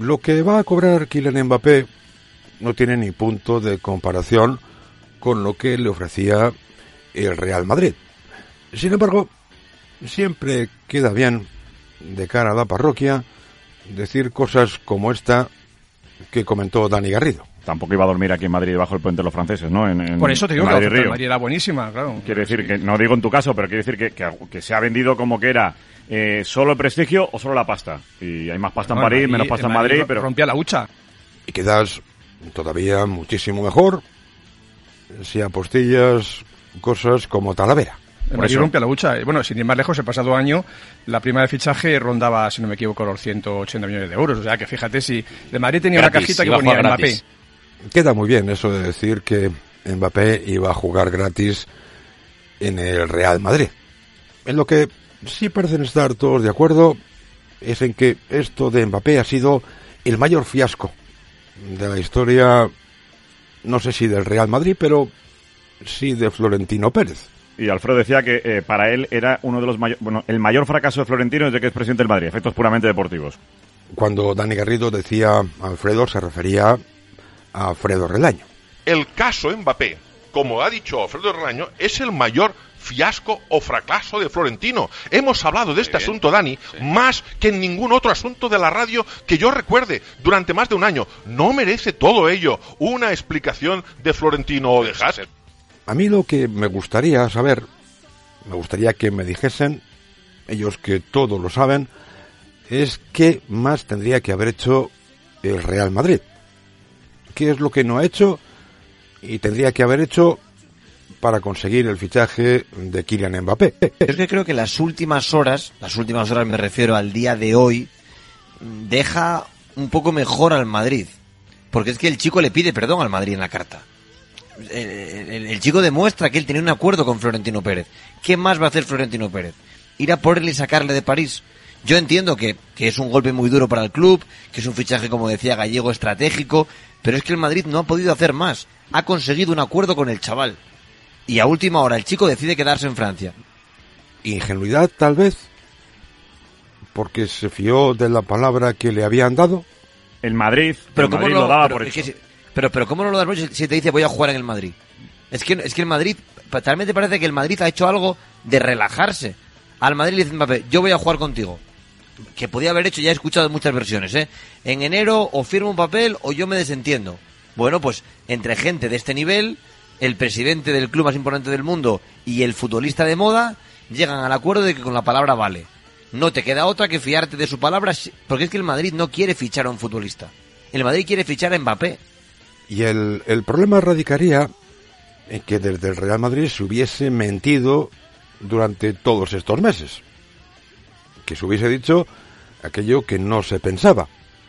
lo que va a cobrar Kylian Mbappé no tiene ni punto de comparación con lo que le ofrecía el Real Madrid. Sin embargo, siempre queda bien, de cara a la parroquia, decir cosas como esta que comentó Dani Garrido. Tampoco iba a dormir aquí en Madrid bajo el puente de los franceses, ¿no? En, en, Por eso te digo que la oferta de Madrid era buenísima, claro. Quiere decir que, no digo en tu caso, pero quiere decir que, que, que se ha vendido como que era eh, solo el prestigio o solo la pasta. Y hay más pasta en Bueno, París, Madrid, menos pasta en Madrid Madrid, pero... rompía la hucha. Y quedas todavía muchísimo mejor si apostillas cosas como Talavera. El Madrid rompía la hucha. Bueno, sin ir más lejos, el pasado año la prima de fichaje rondaba, si no me equivoco, los ciento ochenta millones de euros. O sea que fíjate, si el Madrid tenía gratis, una cajita que ponía Mbappé. Queda muy bien eso de decir que Mbappé iba a jugar gratis en el Real Madrid. En lo que sí parecen estar todos de acuerdo es en que esto de Mbappé ha sido el mayor fiasco de la historia, no sé si del Real Madrid, pero sí de Florentino Pérez. Y Alfredo decía que eh, para él era uno de los mayores, bueno, el mayor fracaso de Florentino desde que es presidente del Madrid, efectos puramente deportivos. Cuando Dani Garrido decía Alfredo, se refería a Alfredo Relaño. El caso Mbappé, como ha dicho Alfredo Relaño, es el mayor fiasco o fracaso de Florentino. Hemos hablado de este sí, asunto, Dani, sí. más que en ningún otro asunto de la radio que yo recuerde durante más de un año. ¿No merece todo ello una explicación de Florentino o de Haas? A mí lo que me gustaría saber, me gustaría que me dijesen, ellos que todo lo saben, es qué más tendría que haber hecho el Real Madrid. ¿Qué es lo que no ha hecho y tendría que haber hecho para conseguir el fichaje de Kylian Mbappé? Es que creo que las últimas horas, las últimas horas me refiero al día de hoy, deja un poco mejor al Madrid. Porque es que el chico le pide perdón al Madrid en la carta. El, el, el chico demuestra que él tenía un acuerdo con Florentino Pérez. ¿Qué más va a hacer Florentino Pérez? ¿Ir a por él y sacarle de París? Yo entiendo que, que es un golpe muy duro para el club, que es un fichaje, como decía Gallego, estratégico, pero es que el Madrid no ha podido hacer más. Ha conseguido un acuerdo con el chaval. Y a última hora el chico decide quedarse en Francia. ¿Ingenuidad, tal vez? ¿Porque se fió de la palabra que le habían dado? El Madrid, pero el ¿cómo Madrid no, lo daba pero, por es eso. que, pero, pero ¿cómo no lo das por hecho si te dice voy a jugar en el Madrid? Es que, es que el Madrid, talmente parece que el Madrid ha hecho algo de relajarse. Al Madrid le dice Mbappé, yo voy a jugar contigo. Que podía haber hecho, ya he escuchado muchas versiones, ¿eh? En enero o firmo un papel o yo me desentiendo. Bueno, pues entre gente de este nivel, el presidente del club más importante del mundo y el futbolista de moda llegan al acuerdo de que con la palabra vale. No te queda otra que fiarte de su palabra, porque es que el Madrid no quiere fichar a un futbolista. El Madrid quiere fichar a Mbappé. Y el, el problema radicaría en que desde el Real Madrid se hubiese mentido durante todos estos meses. Que se hubiese dicho aquello que no se pensaba.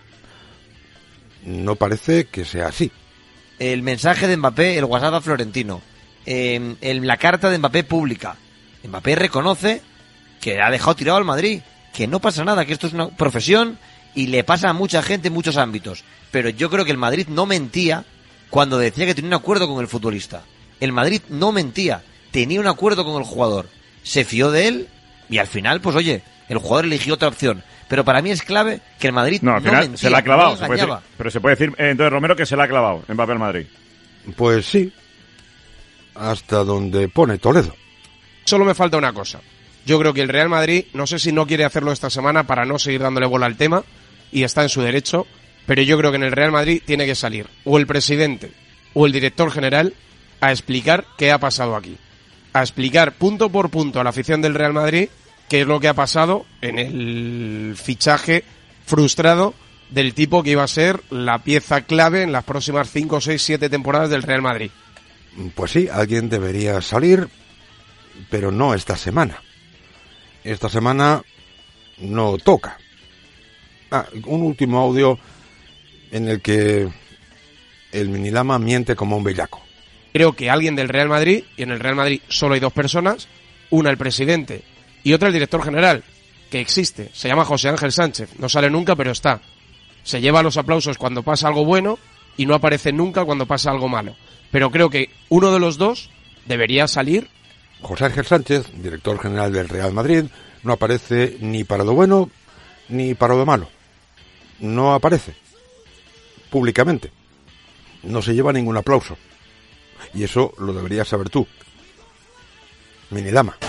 No parece que sea así. El mensaje de Mbappé, el WhatsApp a Florentino, eh, en la carta de Mbappé pública. Mbappé reconoce que ha dejado tirado al Madrid, que no pasa nada, que esto es una profesión y le pasa a mucha gente en muchos ámbitos. Pero yo creo que el Madrid no mentía cuando decía que tenía un acuerdo con el futbolista. El Madrid no mentía, tenía un acuerdo con el jugador. Se fió de él y al final, pues oye, el jugador eligió otra opción. Pero para mí es clave que el Madrid no, al final no mentía, se la ha clavado, no se puede decir, pero se puede decir eh, entonces Romero que se la ha clavado Mbappé al Madrid. Pues sí, hasta donde pone Toledo. Solo me falta una cosa. Yo creo que el Real Madrid, no sé si no quiere hacerlo esta semana para no seguir dándole bola al tema, y está en su derecho, pero yo creo que en el Real Madrid tiene que salir o el presidente o el director general a explicar qué ha pasado aquí. A explicar punto por punto a la afición del Real Madrid qué es lo que ha pasado en el fichaje frustrado del tipo que iba a ser la pieza clave en las próximas cinco, seis, siete temporadas del Real Madrid. Pues sí, alguien debería salir, pero no esta semana. Esta semana no toca. Ah, un último audio en el que el Minilama miente como un bellaco. Creo que alguien del Real Madrid, y en el Real Madrid solo hay dos personas, una el presidente y otra el director general, que existe, se llama José Ángel Sánchez, no sale nunca pero está. Se lleva los aplausos cuando pasa algo bueno y no aparece nunca cuando pasa algo malo. Pero creo que uno de los dos debería salir. José Ángel Sánchez, director general del Real Madrid, no aparece ni para lo bueno ni para lo malo. no aparece públicamente, no se lleva ningún aplauso, y eso lo deberías saber tú, Minilama.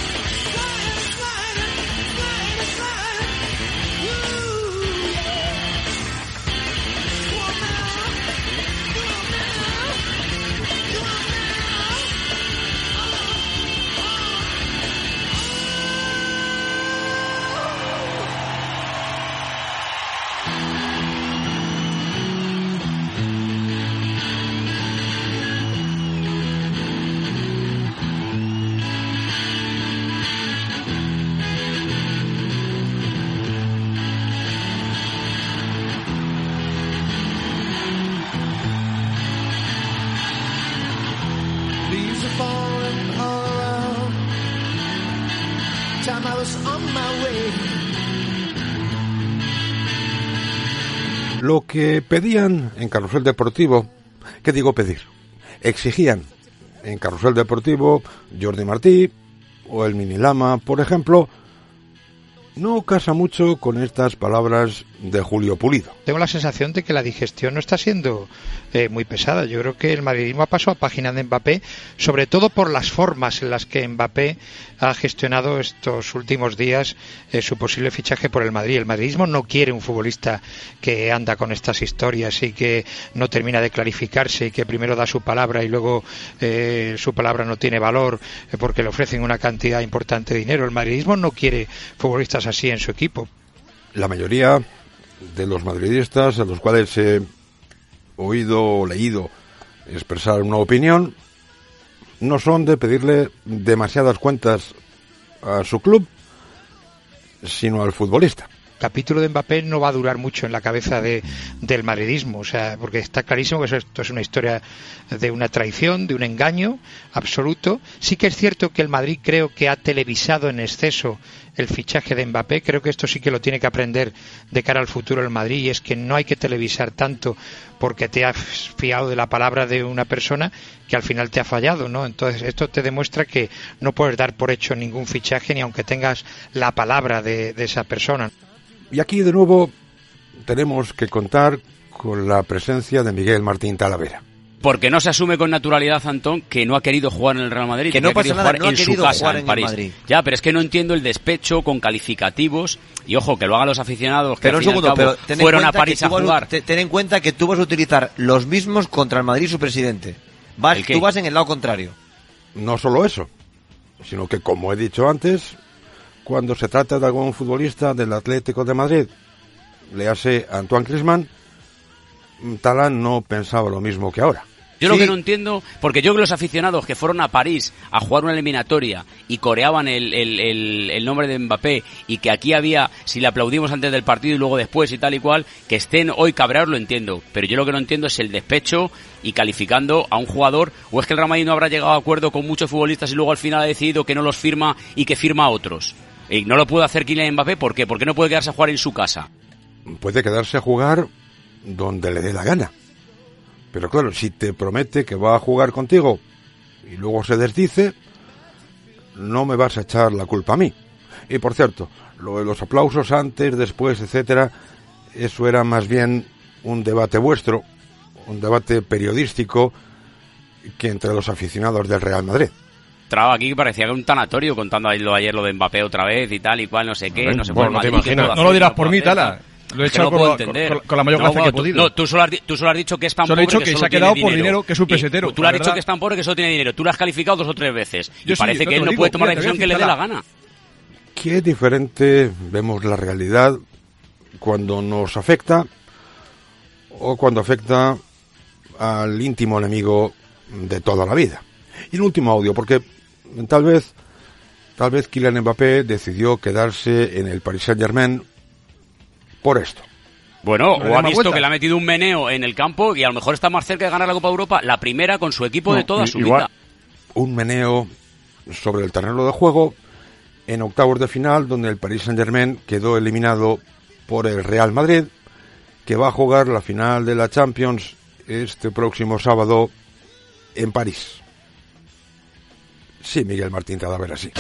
Lo que pedían en Carrusel Deportivo, ¿qué digo pedir? Exigían en Carrusel Deportivo Jordi Martí o el Minilama, por ejemplo, no casa mucho con estas palabras de Julio Pulido. Tengo la sensación de que la digestión no está siendo eh, muy pesada. Yo creo que el madridismo ha pasado a página de Mbappé, sobre todo por las formas en las que Mbappé ha gestionado estos últimos días eh, su posible fichaje por el Madrid. El madridismo no quiere un futbolista que anda con estas historias y que no termina de clarificarse y que primero da su palabra y luego eh, su palabra no tiene valor eh, porque le ofrecen una cantidad importante de dinero. El madridismo no quiere futbolistas así en su equipo. La mayoría de los madridistas a los cuales he oído o leído expresar una opinión no son de pedirle demasiadas cuentas a su club, sino al futbolista. El capítulo de Mbappé no va a durar mucho en la cabeza de, del madridismo, o sea, porque está clarísimo que esto es una historia de una traición, de un engaño absoluto. Sí que es cierto que el Madrid creo que ha televisado en exceso el fichaje de Mbappé. Creo que esto sí que lo tiene que aprender de cara al futuro el Madrid, y es que no hay que televisar tanto porque te has fiado de la palabra de una persona que al final te ha fallado, ¿no? Entonces esto te demuestra que no puedes dar por hecho ningún fichaje ni aunque tengas la palabra de, de esa persona. Y aquí de nuevo tenemos que contar con la presencia de Miguel Martín Talavera. Porque no se asume con naturalidad, Antón, que no ha querido jugar en el Real Madrid, que no ha pasa nada, jugar no ha en querido su casa, jugar en, en París. el Madrid. Ya, pero es que no entiendo el despecho con calificativos, y ojo, que lo hagan los aficionados, que pero al un fin segundo, y al cabo pero ten fueron en a París a jugar. Te, ten en cuenta que tú vas a utilizar los mismos contra el Madrid y su presidente. Vas, tú vas en el lado contrario. No solo eso, sino que, como he dicho antes, cuando se trata de algún futbolista del Atlético de Madrid, le hace Antoine Griezmann, Talán no pensaba lo mismo que ahora. Yo sí. Lo que no entiendo, porque yo creo que los aficionados que fueron a París a jugar una eliminatoria y coreaban el, el, el, el nombre de Mbappé, y que aquí había, si le aplaudimos antes del partido y luego después y tal y cual, que estén hoy cabreados, lo entiendo. Pero yo lo que no entiendo es el despecho y calificando a un jugador, o es que el Real Madrid no habrá llegado a acuerdo con muchos futbolistas y luego al final ha decidido que no los firma y que firma a otros. Y no lo puede hacer Kylian Mbappé, ¿por qué? Porque no puede quedarse a jugar en su casa. Puede quedarse a jugar donde le dé la gana. Pero claro, si te promete que va a jugar contigo y luego se desdice, no me vas a echar la culpa a mí. Y por cierto, lo de los aplausos antes, después, etcétera, eso era más bien un debate vuestro, un debate periodístico que entre los aficionados del Real Madrid. Traba aquí que parecía que un tanatorio contando ayer lo de Mbappé otra vez y tal y cual, no sé qué, no sé bueno, por no, Madrid, te no lo dirás por mí, Tala. Lo he hecho con, con, con la mayor no, gracia bueno, que he tú, podido. No, tú solo, has, tú solo has dicho que es tan solo pobre he dicho que, que solo se ha quedado tiene por dinero, que es un pesetero. Y, tú le has dicho que es tan pobre que solo tiene dinero. Tú lo has calificado dos o tres veces. Yo y sí, parece no que él no digo, puede tomar mira, la decisión que le dé la gana. Qué diferente vemos la realidad cuando nos afecta o cuando afecta al íntimo enemigo de toda la vida. Y el último audio, porque tal vez tal vez Kylian Mbappé decidió quedarse en el Paris Saint-Germain por esto. Bueno, no o ha visto vuelta. que le ha metido un meneo en el campo y a lo mejor está más cerca de ganar la Copa de Europa, la primera con su equipo no, de toda su igual, vida. Un meneo sobre el terreno de juego en octavos de final, donde el Paris Saint-Germain quedó eliminado por el Real Madrid, que va a jugar la final de la Champions este próximo sábado en París. Sí, Miguel Martín Talavera, sí.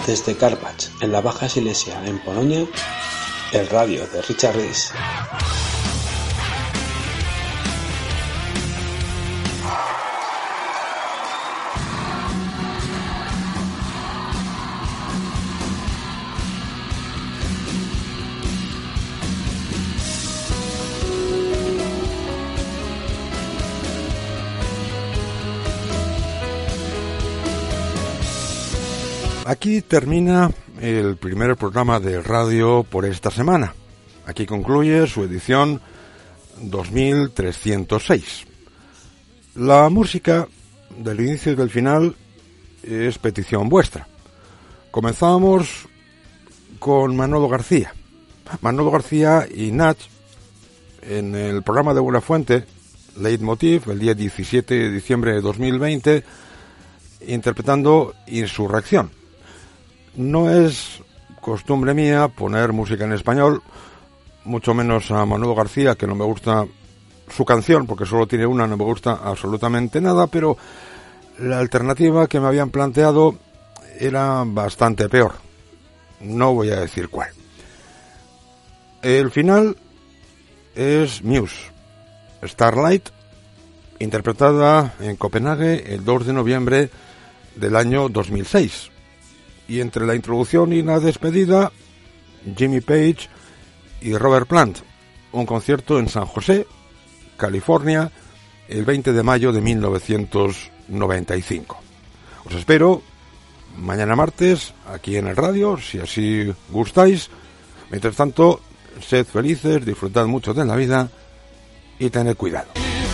Desde Karpacz, en la Baja Silesia, en Polonia, el radio de Richard Rees. Aquí termina el primer programa de radio por esta semana. Aquí concluye su edición dos mil trescientos seis. La música del inicio y del final es petición vuestra. Comenzamos con Manolo García. Manolo García y Nach, en el programa de Buenafuente, Leitmotiv, el día diecisiete de diciembre de dos mil veinte, interpretando Insurrección. No es costumbre mía poner música en español, mucho menos a Manolo García, que no me gusta su canción, porque solo tiene una, no me gusta absolutamente nada, pero la alternativa que me habían planteado era bastante peor. No voy a decir cuál. El final es Muse, Starlight, interpretada en Copenhague el dos de noviembre del año dos mil seis. Y entre la introducción y la despedida, Jimmy Page y Robert Plant, un concierto en San José, California, el veinte de mayo de mil novecientos noventa y cinco. Os espero mañana martes aquí en el radio, si así gustáis. Mientras tanto, sed felices, disfrutad mucho de la vida y tened cuidado.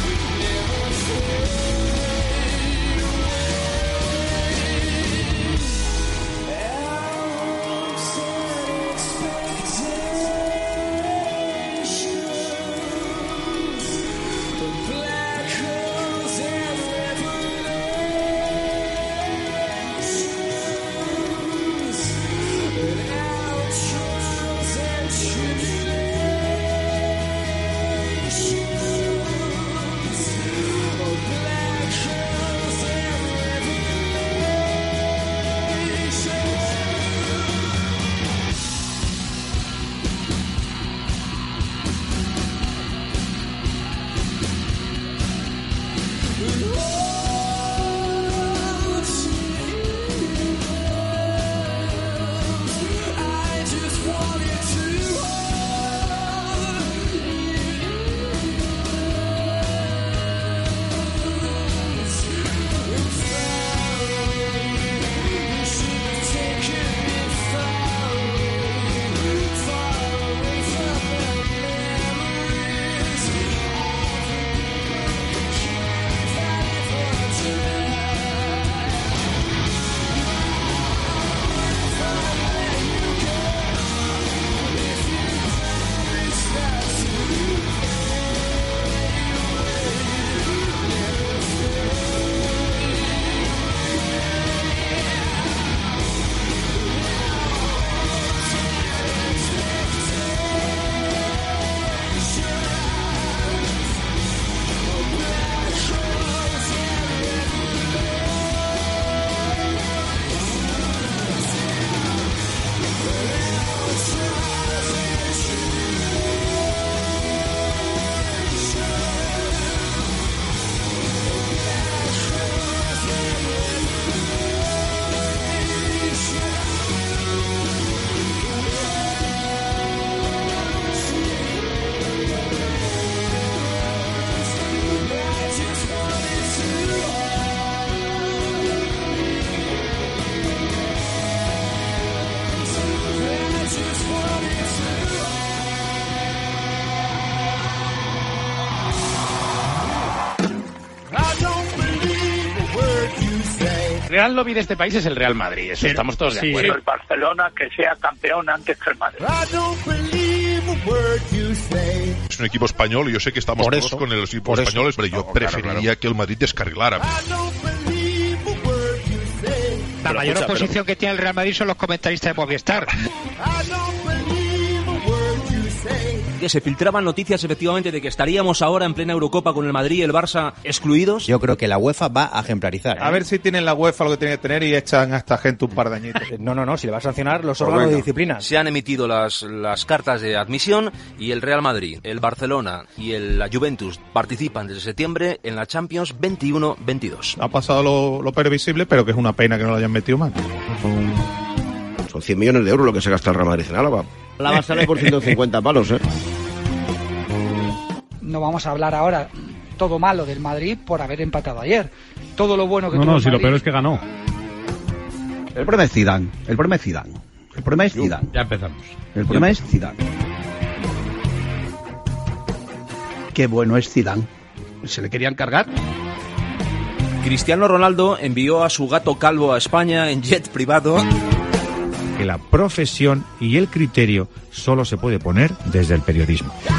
Real lobby de este país es el Real Madrid, eso pero, estamos todos de acuerdo. Sí, el Barcelona que sea campeón antes que el Madrid. Es un equipo español y yo sé que estamos por todos eso, con el equipo español, pero yo no, preferiría claro, claro. que el Madrid descarrilara. La pero mayor escucha, oposición pero... que tiene el Real Madrid son los comentaristas de Movistar. que se filtraban noticias efectivamente de que estaríamos ahora en plena Eurocopa con el Madrid y el Barça excluidos. Yo creo que la UEFA va a ejemplarizar. ¿eh? A ver si tienen la UEFA lo que tiene que tener y echan a esta gente un par de añitos. No, no, no, si le va a sancionar los órganos de disciplina. Se han emitido las, las cartas de admisión y el Real Madrid, el Barcelona y el, la Juventus participan desde septiembre en la Champions veintiuno veintidós. Ha pasado lo, lo previsible, pero que es una pena que no lo hayan metido mal. Son cien millones de euros lo que se gasta el Real Madrid en Álava. Álava sale por ciento cincuenta palos, ¿eh? No vamos a hablar ahora todo malo del Madrid por haber empatado ayer. Todo lo bueno que no, tuvo No, no, el si Madrid... lo peor es que ganó. El problema es Zidane. El problema es Zidane. El problema es Zidane. Ya empezamos. El problema es Zidane. Qué bueno es Zidane. ¿Se le querían cargar? Cristiano Ronaldo envió a su gato calvo a España en jet privado. Que la profesión y el criterio solo se puede poner desde el periodismo.